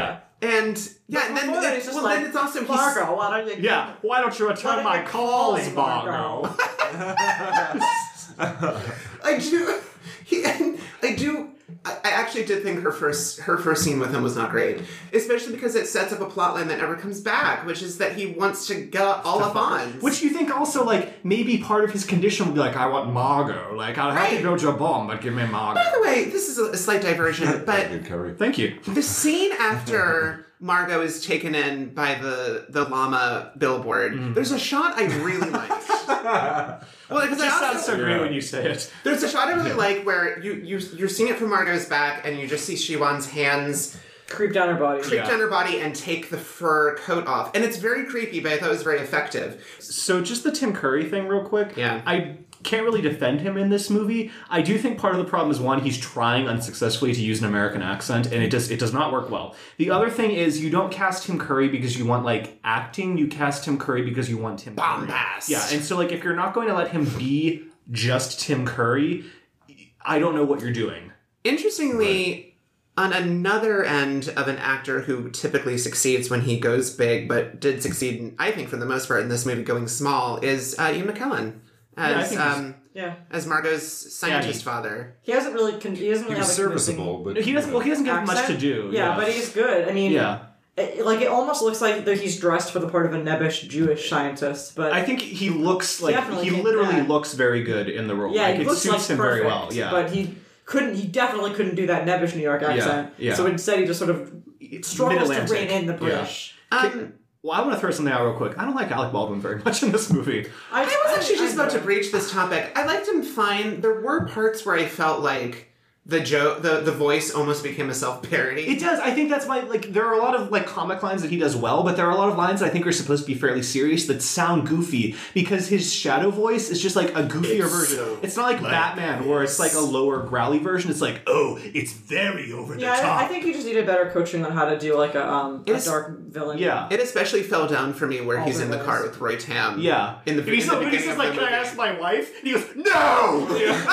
And yeah, and then, Before that, it- he's just well, like, then it's also he's- Margot, why don't you? Yeah, why don't you Why return don't my you call calls, me, Margot? Margot? I do. He, and I do. I I actually did think her first her first scene with him was not great, especially because it sets up a plotline that never comes back, which is that he wants to get all up on. Which you think also, like, maybe part of his condition would be like, I want Margot. Like, I'll have to Right. go to a bomb, but give me Margot. By the way, this is a, a slight diversion, but Good curry. Thank you. the scene after Margot is taken in by the the llama billboard, there's a shot I really liked. Well, because It I just also, sounds so great when you say it. there's a shot I really like where you, you you're seeing it from Margot's back, and you just see Shiwan's hands Creep down her body. creep Yeah. down her body and take the fur coat off, and it's very creepy, but I thought it was very effective. So just the Tim Curry thing real quick. Yeah. I can't really defend him in this movie. I do think part of the problem is, one, he's trying unsuccessfully to use an American accent, and it just it does not work well. The other thing is, you don't cast Tim Curry because you want, like, acting. You cast Tim Curry because you want Tim Curry. Bombast. Yeah, and so, like, if you're not going to let him be just Tim Curry, I don't know what you're doing. Interestingly, on another end of an actor who typically succeeds when he goes big, but did succeed, I think, for the most part in this movie, going small, is uh, Ian McKellen I as think he's- um, Yeah. as Margot's scientist he- father. He hasn't really. Con- he doesn't He really was have a serviceable, but He doesn't. Well, he doesn't get convincing much to accent. do. Yeah, but he's good. I mean, yeah. it, like it almost looks like that he's dressed for the part of a nebbish Jewish scientist. But I think he looks like Definitely he can- literally yeah. looks very good in the role. yeah, like, he it looks suits like him perfect, very well. Yeah, but he couldn't. He definitely couldn't do that nebbish New York accent. yeah. So instead, he just sort of struggles to Mid-Atlantic. rein in the Yeah. British. Um, Well, I want to throw something out real quick. I don't like Alec Baldwin very much in this movie. I was actually just about to I- breach this topic. I liked him fine. There were parts where I felt like the joke, the, the voice almost became a self-parody. It does. I think that's why, like, there are a lot of, like, comic lines that he does well, but there are a lot of lines that I think are supposed to be fairly serious that sound goofy because his shadow voice is just, like, a goofier It's version. so It's not like, like Batman, where it's, like, a lower, growly version. It's like, oh, it's very over the Yeah, top. I, I think he just needed better coaching on how to do like a um a It's- dark villain. Yeah. It especially fell down for me where he's in the Always. car with Roy Tam. Yeah. In the, If he's in the not- when he beginning says, of like, the can I movie. ask my wife? And he goes, no!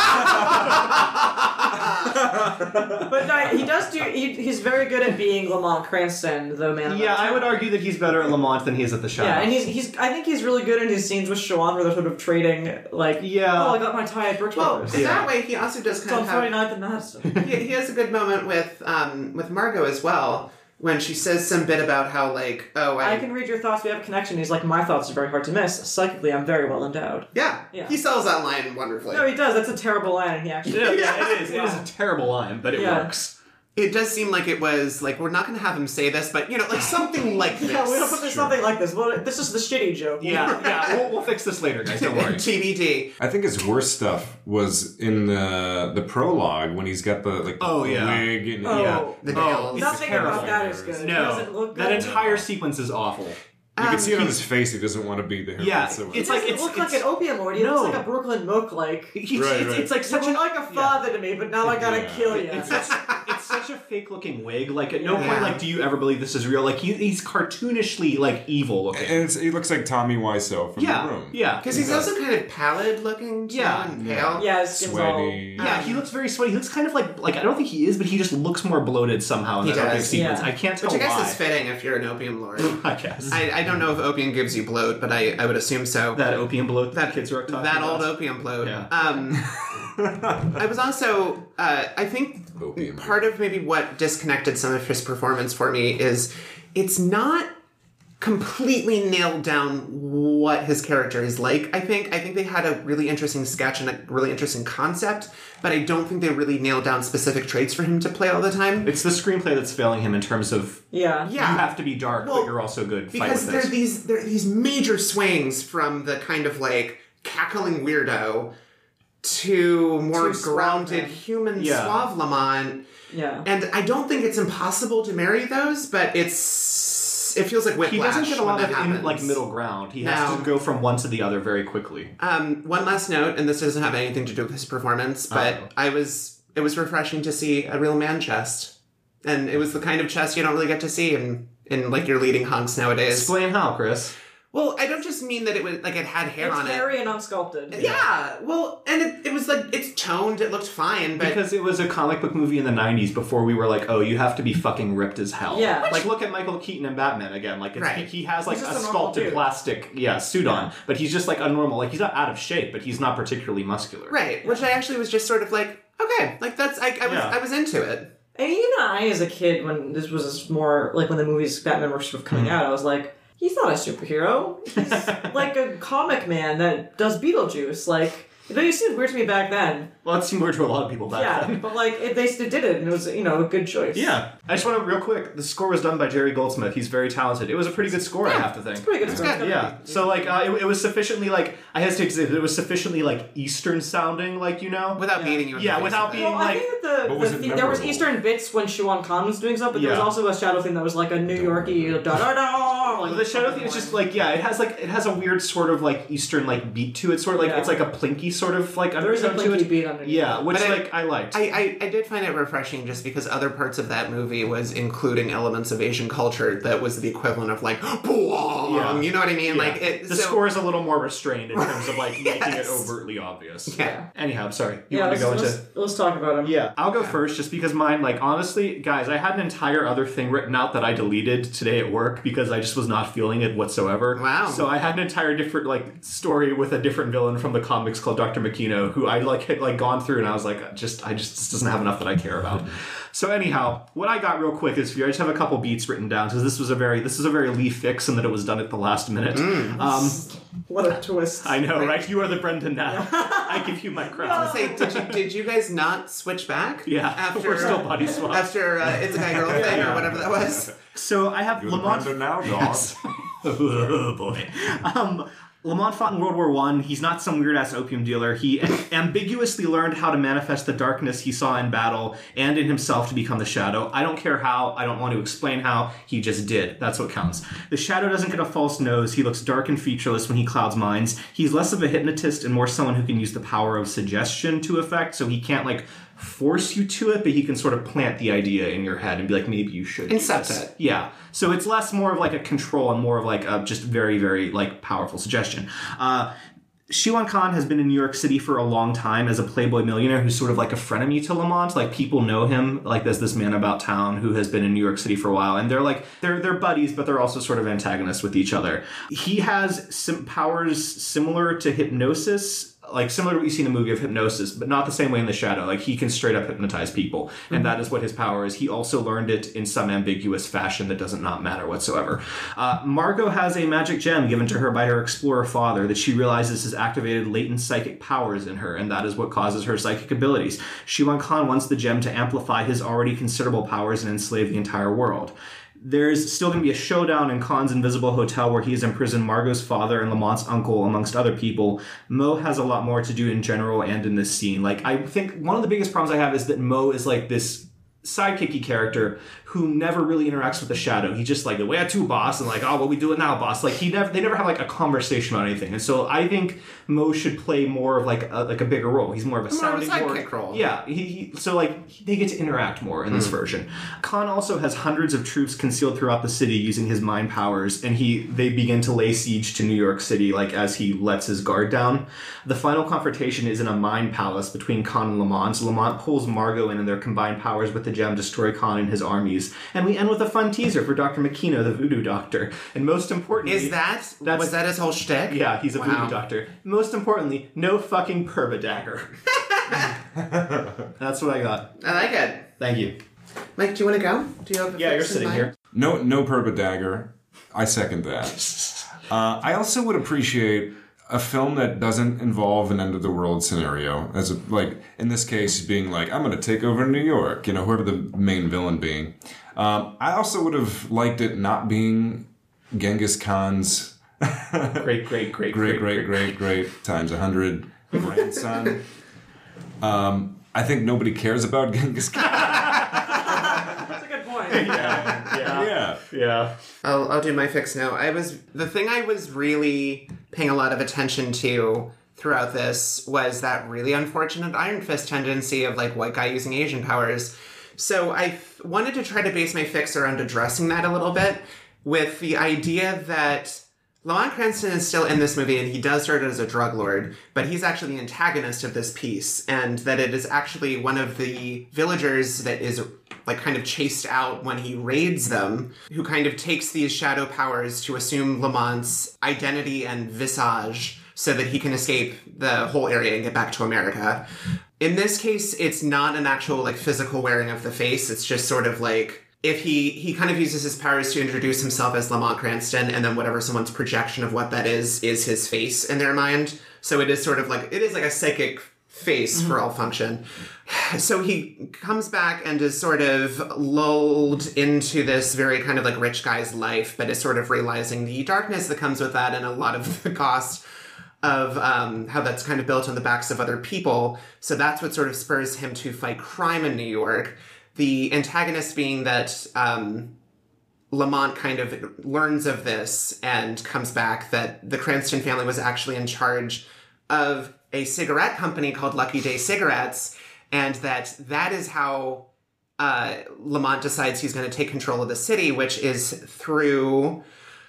But no, he does do. He, he's very good at being Lamont Cranston, the man. Yeah, about I would town. argue that he's better at Lamont than he is at the Shadow. Yeah, and he's he's. I think he's really good in his scenes with Shawan, where they're sort of trading. Like, Yeah. oh, I got my tie at Brooks Well, Brothers. in Yeah. that way, he also does It's kind on of have... forty-ninth and Madison. he, he has a good moment with um, with Margot as well, when she says some bit about how, like, oh, I... I can read your thoughts. We have a connection. He's like, my thoughts are very hard to miss. Psychically, I'm very well endowed. Yeah, Yeah. he sells that line wonderfully. No, he does. That's a terrible line, and he actually. Yeah, yeah, it is. It is a terrible line, but it Yeah. works. It does seem like it was, like, we're not going to have him say this, but, you know, like, something like this. Yeah, we don't put this something like this. Well, this is the shitty joke. Yeah, yeah. We'll, we'll fix this later, guys. Don't worry. T B D. I think his worst stuff was in the the prologue when he's got the like Oh, yeah. wig and Oh. Yeah. The Oh, nails. it's Nothing terrible. about that is good. It No, doesn't look that good. entire sequence is awful. you can Um, see it on he's- his face. He doesn't want to be there. Yeah, whatsoever. it's It like doesn't it's look it's, like an opium lord. He No. looks like a Brooklyn mook. Like he's- Right, it's, right. it's like you such were a like a father to me, but now I gotta Yeah. kill you. It's such, it's such a fake looking wig. Like at no Yeah. point like do you ever believe this is real. Like he, he's cartoonishly like evil looking. and it's, he looks like Tommy Wiseau from yeah, the room. yeah, Because he's also kind of pallid looking, too, Yeah. and Yeah. pale. yeah, his skin's all. Sweaty. yeah. He looks very sweaty. He looks kind of like like I don't think he is, but he just looks more bloated somehow in He that opening does, sequence. yeah. I can't tell Which I guess why. is fitting if you're an opium lord. I guess I, I don't know if opium gives you bloat, but I, I would assume so. that opium bloat that That- kids are talking that about. old opium bloat. Yeah. Um, I was also, uh, I think Opium. part of maybe what disconnected some of his performance for me is it's not completely nailed down what his character is like. I think I think they had a really interesting sketch and a really interesting concept, but I don't think they really nailed down specific traits for him to play all the time. It's the screenplay that's failing him in terms of Yeah. Yeah. you have to be dark, Well, but you're also good. Fight Because with there are this. these there are these major swings from the kind of like cackling weirdo to more To suave grounded man. human Yeah. suave Lamont. Yeah. And I don't think it's impossible to marry those, but it's it feels like whiplash. He doesn't get a when lot of that in, happens. like middle ground. He has No. to go from one to the other very quickly. Um, one last note, and this doesn't have anything to do with his performance, but Uh-oh. I was it was refreshing to see a real man chest, and it was the kind of chest you don't really get to see in in like your leading hunks nowadays. Explain how, Chris. Well, I don't just mean that it was like it had hair It's on hairy and unsculpted. it. Yeah. Well, and it, it was like it's toned. It looked fine, but Because it was a comic book movie in the nineties before we were like, oh, you have to be fucking ripped as hell. Yeah. Like, look at Michael Keaton and Batman again. Like, it's, Right. he, he has like He's a just a normal sculpted dude. plastic yeah suit on, but he's just like a normal. Like, he's not out of shape, but he's not particularly muscular. right, which I actually was just sort of like, okay, like that's I, I was Yeah. I was into it. And even I, as a kid, when this was more like when the movies Batman were sort of coming out, I was like, he's not a superhero. He's like a comic man that does Beetlejuice. Like, you know, it seemed weird to me back then. Well, it seemed weird to a lot of people back Yeah, then. but like it, they still did it, and it was you know a good choice. Yeah. I just want to real quick. The score was done by Jerry Goldsmith. He's very talented. It was a pretty good score, I have to think. it's pretty good. Stuff. Yeah. So like, uh, it, it was sufficiently like I hesitate to say that it was sufficiently like Eastern sounding, like you know. Without Yeah. beating you in Yeah, the face without with it. being- Well, I like- think that But the, was the, it the there was memorable? Eastern bits when Shuan Khan was doing stuff, but there was Yeah. also a Shadow theme that was like a New Yorkie da da da. Like, The Shadow thing is just like yeah, it has like it has a weird sort of like Eastern like beat to it, sort of like Yeah. it's like a plinky sort of like there is a undertone to plinky it. beat underneath. Yeah, which But I- like I liked. I, I, I did find it refreshing just because other parts of that movie was including elements of Asian culture that was the equivalent of like "Bwong," Yeah. you know what I mean? Yeah. Like it, the so, score is a little more restrained in terms of like making it Yes. overtly obvious. Yeah. Anyhow, I'm sorry. You yeah. want Let's, to go let's, into? let's talk about him. Yeah, I'll go first just because mine, like, honestly, guys, I had an entire other thing written out that I deleted today at work because I just was not feeling it whatsoever. Wow. So I had an entire different, like, story with a different villain from the comics called Doctor Makino, who I, like, had, like, gone through and I was like, just, I just, this doesn't have enough that I care about. So anyhow, what I got real quick is, I just have a couple beats written down because this was a very, this is a very Lee fix in that it was done at the last minute. Um, What a twist. I know, right? You are the Brendan now. I give you my crown. Say, did you did you guys not switch back? Yeah, after we're still buddy swaps. after uh, It's a Guy Girl thing or whatever that was. So I have You're the Lamont. Brendan now, dog. Yes. Oh boy. Um, Lamont fought in World War One. He's not some weird ass opium dealer. He ambiguously learned how to manifest the darkness he saw in battle and in himself to become the Shadow. I don't care how. I don't want to explain how. He just did. That's what counts. The Shadow doesn't get a false nose. He looks dark and featureless when he clouds minds. He's less of a hypnotist and more someone who can use the power of suggestion to effect. So he can't like force you to it, but he can sort of plant the idea in your head and be like, maybe you should. do Incept this. it. Yeah. So it's less more of like a control and more of like a just very, very like powerful suggestion. Uh, Shiwan Khan has been in New York City for a long time as a playboy millionaire who's sort of like a frenemy to Lamont. Like people know him like as this man about town who has been in New York City for a while, and they're like they're they're buddies, but they're also sort of antagonists with each other. He has some powers similar to hypnosis. Like similar to what you see in the movie of Hypnosis, but not the same way in The Shadow. Like he can straight up hypnotize people, and that is what his power is. He also learned it in some ambiguous fashion that doesn't not matter whatsoever. Uh, Margot has a magic gem given to her by her explorer father that she realizes has activated latent psychic powers in her, and that is what causes her psychic abilities. Shiwan Khan wants the gem to amplify his already considerable powers and enslave the entire world. There's still going to be a showdown in Khan's invisible hotel where he has imprisoned Margot's father and Lamont's uncle, amongst other people. Mo has a lot more to do in general and in this scene. Like, I think one of the biggest problems I have is that Mo is like this sidekicky character who never really interacts with the Shadow. He's just like, the way I two boss, and like, oh, what we doing now, boss? Like, he never, they never have like a conversation about anything. And so I think Mo should play more of like a, like a bigger role. He's more of a More of a sounding sidekick role. Yeah, he, he so like they get to interact more in this version. Khan also has hundreds of troops concealed throughout the city using his mind powers, and he they begin to lay siege to New York City like as he lets his guard down. The final confrontation is in a mind palace between Khan and Lamont. So Lamont pulls Margot in, and their combined powers with the gem destroy Khan and his armies. And we end with a fun teaser for Doctor Makino, the voodoo doctor. And most importantly, Is that That's- was that his whole shtick? yeah, he's a Wow. voodoo doctor. Most importantly, no fucking perba dagger. That's what I got. I like it. Thank you. Mike, do you want to go? Do you have? a Yeah, you're fix in sitting mind? here. No, no purple dagger. I second that. Uh, I also would appreciate a film that doesn't involve an end of the world scenario, as a, like in this case, being like, I'm going to take over New York. You know, whoever the main villain being. Um, I also would have liked it not being Genghis Khan's Great, great, great, great, great, great, great times a hundred grandson. Um, I think nobody cares about Genghis Khan. That's a good point. Yeah, Yeah. yeah. I'll I'll do my fix now. I was the thing I was really paying a lot of attention to throughout this was that really unfortunate Iron Fist tendency of like white guy using Asian powers. So I th- wanted to try to base my fix around addressing that a little bit with the idea that Lamont Cranston is still in this movie, and he does start as a drug lord, but he's actually the antagonist of this piece, and that it is actually one of the villagers that is like kind of chased out when he raids them, who kind of takes these shadow powers to assume Lamont's identity and visage so that he can escape the whole area and get back to America. In this case, it's not an actual like physical wearing of the face. It's just sort of like if he, he kind of uses his powers to introduce himself as Lamont Cranston, and then whatever someone's projection of what that is, is his face in their mind. So it is sort of like, it is like a psychic face mm-hmm. for all function. So he comes back and is sort of lulled into this very kind of like rich guy's life, but is sort of realizing the darkness that comes with that and a lot of the cost of um, how that's kind of built on the backs of other people. So that's what sort of spurs him to fight crime in New York. The antagonist being that um, Lamont kind of learns of this and comes back that the Cranston family was actually in charge of a cigarette company called Lucky Day Cigarettes, and that that is how uh, Lamont decides he's going to take control of the city, which is through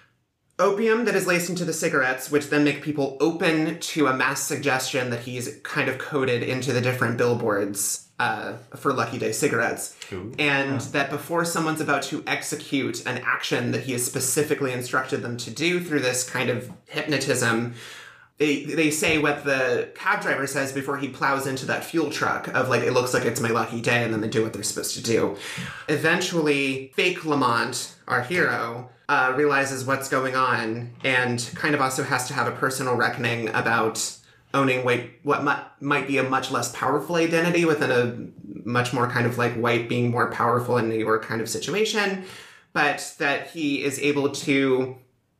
opium that is laced into the cigarettes, which then make people open to a mass suggestion that he's kind of coded into the different billboards uh, for Lucky Day Cigarettes. Ooh. And yeah. that before someone's about to execute an action that he has specifically instructed them to do through this kind of hypnotism, they, they say what the cab driver says before he plows into that fuel truck of like, it looks like it's my lucky day, and then they do what they're supposed to do. Eventually, fake Lamont, our hero, uh, realizes what's going on and kind of also has to have a personal reckoning about owning white, what might, might be a much less powerful identity within a much more kind of like white being more powerful in New York kind of situation, but that he is able to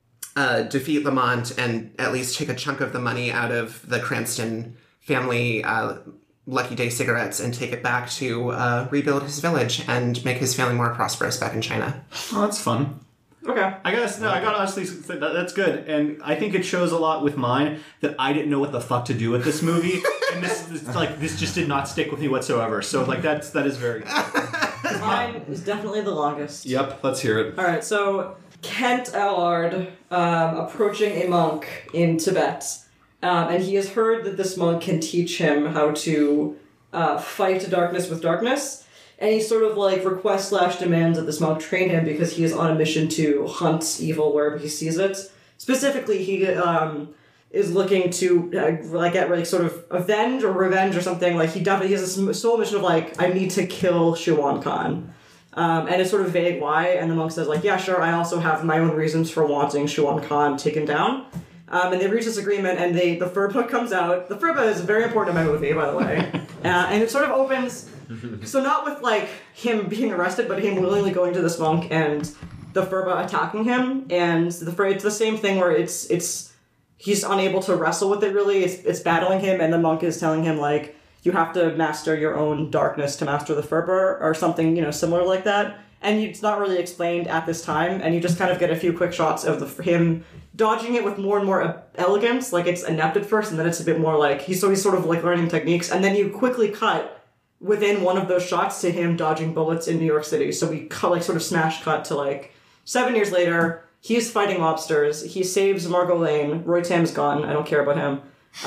uh, defeat Lamont and at least take a chunk of the money out of the Cranston family uh, Lucky Day Cigarettes and take it back to uh, rebuild his village and make his family more prosperous back in China. Oh, that's fun. Okay. I guess, no, I gotta honestly say that that's good. And I think it shows a lot with mine that I didn't know what the fuck to do with this movie. And this, this like, this just did not stick with me whatsoever. So, like, that's, that is very good. Mine is definitely the longest. Yep, let's hear it. Alright, so Kent Allard, um, approaching a monk in Tibet. Um, and he has heard that this monk can teach him how to uh, fight darkness with darkness. And he sort of like requests slash demands that this monk train him because he is on a mission to hunt evil wherever he sees it. Specifically, he um, is looking to uh, like get like sort of avenge or revenge or something. Like he definitely has a sole mission of like, I need to kill Shuan Khan. Um, and it's sort of vague why. And the monk says like, yeah, sure. I also have my own reasons for wanting Shuan Khan taken down. Um, and they reach this agreement, and they the Furba comes out. The Furba is very important in my movie, by the way. uh, and it sort of opens, so not with, like, him being arrested, but him willingly going to this monk and the Furba attacking him. And the it's the same thing where it's, it's he's unable to wrestle with it, really. It's, it's battling him, and the monk is telling him, like, you have to master your own darkness to master the Furba, or something, you know, similar like that. And it's not really explained at this time, and you just kind of get a few quick shots of the, him dodging it with more and more elegance. Like, it's inept at first, and then it's a bit more like, he's, so he's sort of like learning techniques, and then you quickly cut within one of those shots to him dodging bullets in New York City. So we cut, like, sort of smash cut to, like, seven years later, he's fighting mobsters, he saves Margot Lane, Roy Tam's gone, I don't care about him.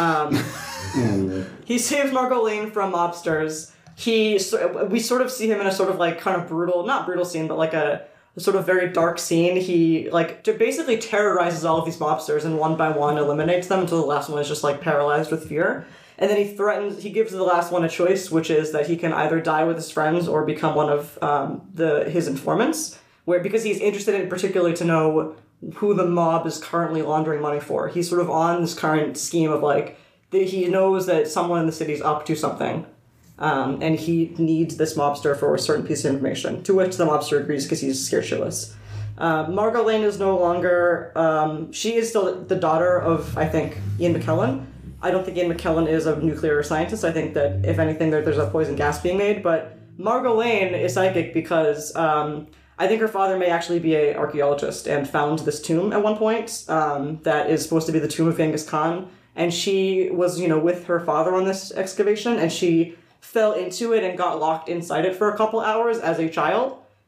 Um, he saves Margot Lane from mobsters. He, we sort of see him in a sort of like kind of brutal, not brutal scene, but like a, a sort of very dark scene. He like basically terrorizes all of these mobsters and one by one eliminates them until the last one is just like paralyzed with fear. And then he threatens, he gives the last one a choice, which is that he can either die with his friends or become one of um, the his informants, where because he's interested in particularly to know who the mob is currently laundering money for. He's sort of on this current scheme of like, he knows that someone in the city is up to something. Um, and he needs this mobster for a certain piece of information, to which the mobster agrees because he's scared shitless. Uh, Margot Lane is no longer, um, she is still the daughter of, I think, Ian McKellen. I don't think Ian McKellen is a nuclear scientist. I think that, if anything, there, there's a poison gas being made. But Margot Lane is psychic because um, I think her father may actually be an archaeologist and found this tomb at one point um, that is supposed to be the tomb of Genghis Khan. And she was, you know, with her father on this excavation, and she fell into it and got locked inside it for a couple hours as a child.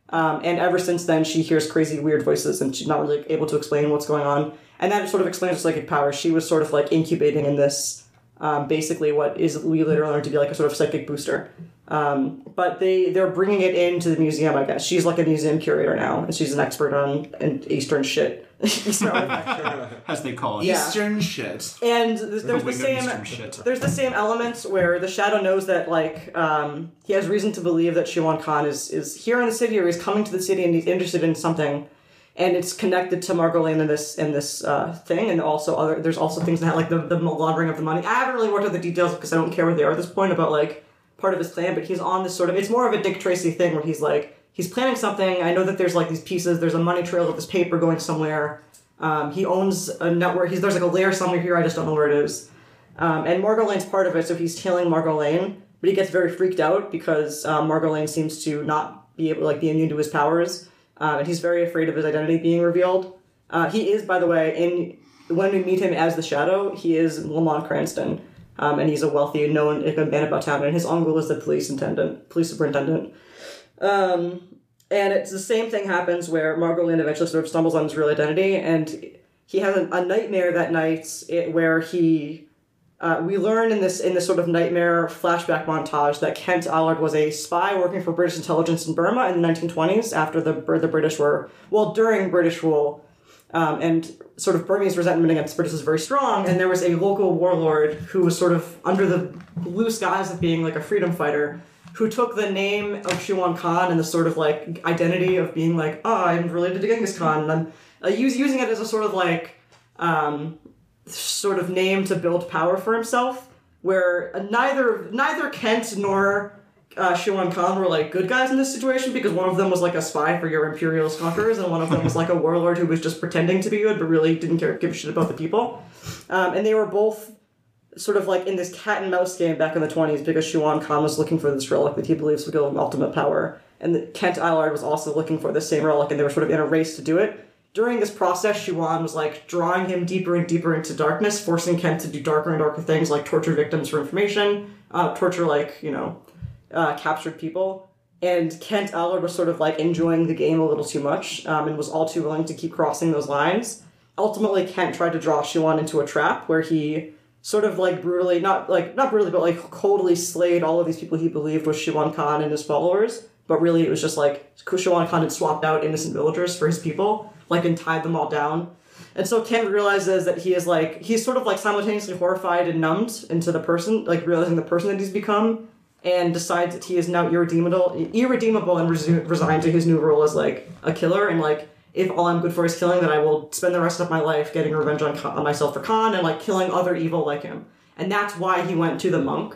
Um, and ever since then, she hears crazy, weird voices, and she's not really able to explain what's going on. And that sort of explains her psychic power. She was sort of like incubating in this, um, basically what is we later learned to be like a sort of psychic booster. Um, but they, they're bringing it into the museum, I guess. She's like a museum curator now, and she's an expert on an Eastern shit. Eastern artifacts. As they call it. Yeah. Eastern shit. And there's the wing of same Eastern shit. there's the same elements where the Shadow knows that like um, he has reason to believe that Shiwan Khan is is here in the city, or he's coming to the city and he's interested in something, and it's connected to Margolin in this in this uh, thing, and also other there's also things that like the the laundering of the money. I haven't really worked out the details because I don't care what they are at this point about like part of his plan, but he's on this sort of it's more of a Dick Tracy thing where he's like he's planning something. I know that there's like these pieces. There's a money trail of this paper going somewhere. Um, he owns a network. He's, there's like a lair somewhere here. I just don't know where it is. Um, and Margolane's part of it, so he's tailing Margolane, but he gets very freaked out because um, Margolane seems to not be able, like, be immune to his powers, uh, and he's very afraid of his identity being revealed. Uh, he is, by the way, in when we meet him as the Shadow, he is Lamont Cranston, um, and he's a wealthy, known man about town, and his uncle is the police intendant, police superintendent. Um, And it's the same thing happens where Margolin eventually sort of stumbles on his real identity, and he has a, a nightmare that night it, where he, uh, we learn in this in this sort of nightmare flashback montage that Kent Allard was a spy working for British intelligence in Burma in the nineteen twenties after the the British were, well, during British rule, um, and sort of Burmese resentment against the British was very strong, and there was a local warlord who was sort of under the blue skies of being like a freedom fighter, who took the name of Shiwan Khan and the sort of, like, identity of being like, oh, I'm related to Genghis Khan, and I'm uh, use, using it as a sort of, like, um, sort of name to build power for himself, where uh, neither neither Kent nor uh, Shiwan Khan were, like, good guys in this situation, because one of them was, like, a spy for your imperialist conquerors, and one of them was, like, a warlord who was just pretending to be good, but really didn't care, give a shit about the people. Um, and they were both sort of like in this cat and mouse game back in the twenties because Shiwan Khan was looking for this relic that he believes would give him ultimate power. And the, Kent Allard was also looking for the same relic, and they were sort of in a race to do it. During this process, Shiwan was like drawing him deeper and deeper into darkness, forcing Kent to do darker and darker things like torture victims for information, uh, torture like, you know, uh, captured people. And Kent Allard was sort of like enjoying the game a little too much, um, and was all too willing to keep crossing those lines. Ultimately, Kent tried to draw Shiwan into a trap where he sort of like brutally, not like not brutally, but like coldly slayed all of these people he believed was Shiwan Khan and his followers. But really, it was just like Shiwan Khan had swapped out innocent villagers for his people, like, and tied them all down. And so Kent realizes that he is like he's sort of like simultaneously horrified and numbed into the person, like realizing the person that he's become, and decides that he is now irredeemable, irredeemable, and resu- resigned to his new role as like a killer, and like, if all I'm good for is killing, then I will spend the rest of my life getting revenge on, on myself for Khan and, like, killing other evil like him. And that's why he went to the monk.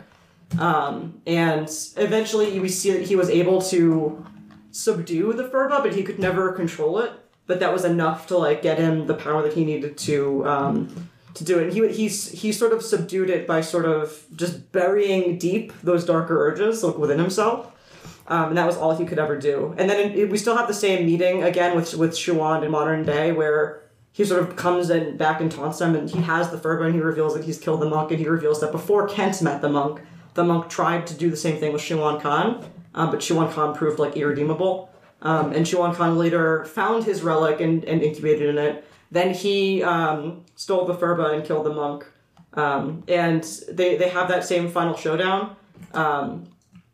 Um, and eventually we see that he was able to subdue the Furba, but he could never control it. But that was enough to, like, get him the power that he needed to um, to do it. And he, he's, he sort of subdued it by sort of just burying deep those darker urges, like, within himself. Um, and that was all he could ever do. And then it, we still have the same meeting again with with Shiwan in modern day, where he sort of comes in back and taunts him, and he has the Furba, and he reveals that he's killed the monk, and he reveals that before Kent met the monk, the monk tried to do the same thing with Shiwan Khan, um, but Shiwan Khan proved like irredeemable. Um, and Shiwan Khan later found his relic and, and incubated in it. Then he um, stole the Furba and killed the monk. Um, and they, they have that same final showdown. Um,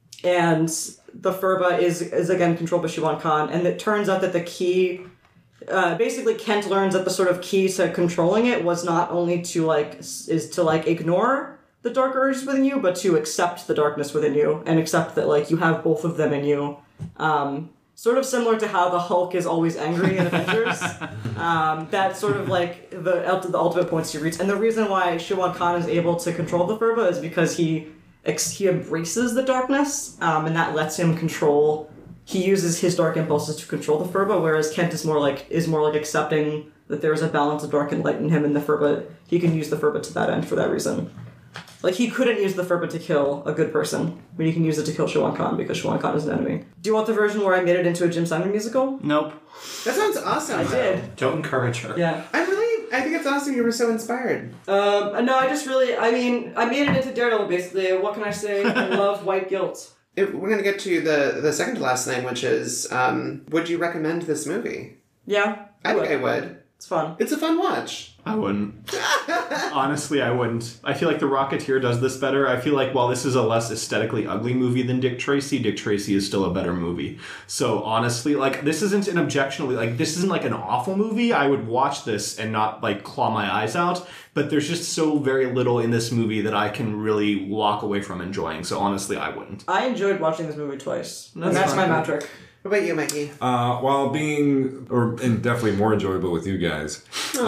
and the Furba is, is again controlled by Shiwan Khan. And it turns out that the key... Uh, basically, Kent learns that the sort of key to controlling it was not only to, like, is to, like, ignore the dark urges within you, but to accept the darkness within you, and accept that, like, you have both of them in you. Um... Sort of similar to how the Hulk is always angry in Avengers. um, that's sort of like the, the ultimate points he reaches. And the reason why Shiwan Khan is able to control the Furba is because he ex- he embraces the darkness, um, and that lets him control... He uses his dark impulses to control the Furba, whereas Kent is more like is more like accepting that there is a balance of dark and light in him, and the Furba... He can use the Furba to that end for that reason. Like, he couldn't use the Furba to kill a good person, but he can use it to kill Shiwan Khan, because Shiwan Khan is an enemy. Do you want the version where I made it into a Jim Simon musical? Nope. That sounds awesome. I did. Don't encourage her. Yeah. I really, I think it's awesome you were so inspired. Um, no, I just really, I mean, I made it into Daredevil, basically. What can I say? I love white guilt. if we're going to get to the, the second to last thing, which is, um, would you recommend this movie? Yeah. I think I would. It's fun. It's a fun watch. I wouldn't. Honestly, I wouldn't. I feel like The Rocketeer does this better. I feel like while this is a less aesthetically ugly movie than Dick Tracy, Dick Tracy is still a better movie. So honestly, like, this isn't an objectionably, like, this isn't like an awful movie. I would watch this and not, like, claw my eyes out. But there's just so very little in this movie that I can really walk away from enjoying. So honestly, I wouldn't. I enjoyed watching this movie twice. That's and that's fine. my metric. What about you, Mikey? Uh, while being, or and definitely more enjoyable with you guys, um,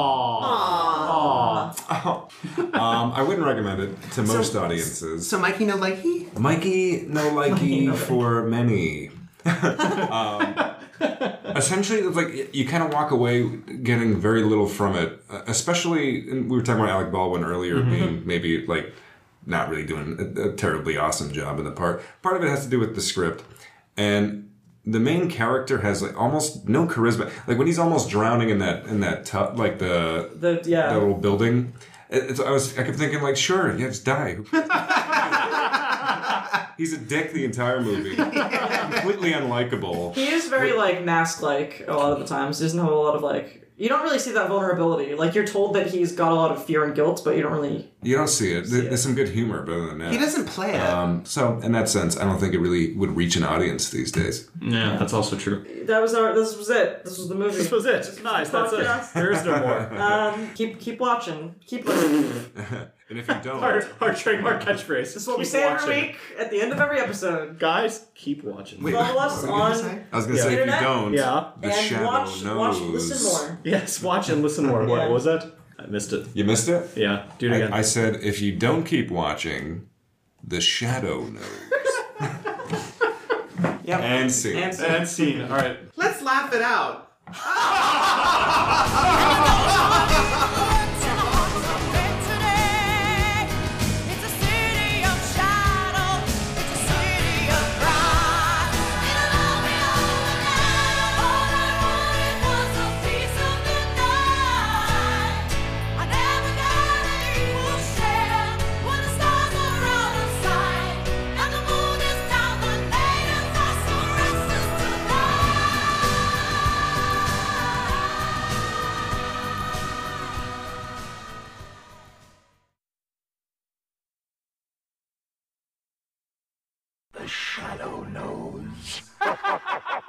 um, I wouldn't recommend it to most audiences. So Mikey no likey? Mikey, no likey for many. um, essentially, it's like you kind of walk away getting very little from it. Uh, especially, and we were talking about Alec Baldwin earlier, mm-hmm. being maybe like not really doing a, a terribly awesome job in the part. Part of it has to do with the script, and the main character has like almost no charisma. Like when he's almost drowning in that in that tub, like the The yeah. that little building. It, it's, I was I kept thinking like, sure, yeah, just die. He's a dick the entire movie. Completely unlikable. He is very like mask-like a lot of the times. He doesn't have a lot of like. You don't really see that vulnerability. Like you're told that he's got a lot of fear and guilt, but you don't really. You don't see it. See There's it. some good humor, but other than that, He doesn't play it. Um, so in that sense, I don't think it really would reach an audience these days. Yeah, that's also true. That was our. This was it. This was the movie. This was it. Nice. That's podcast. it. There is no more. Um, keep keep watching. Keep listening. And if you don't, Our, our trademark catchphrase. This is what we say every week at the end of every episode. Guys, keep watching. Wait, Follow us what were you gonna on- say? I was going to Yeah. say, if you Internet? don't, Yeah. the and shadow watch, knows. watch, listen more. Yes, watch and listen more. What Yeah. was that? I missed it. You missed it? Yeah, do it again. I, I said, if you don't keep watching, the shadow knows. Yep. And see. And so- and scene. All right. Let's laugh it out. It's a city of shadow. It's a city of pride. It'll all be over now. All I wanted was a piece of the night. I never got an equal share when the stars are out of sight and the moon is down. The natives are so restless tonight. The shadow knows.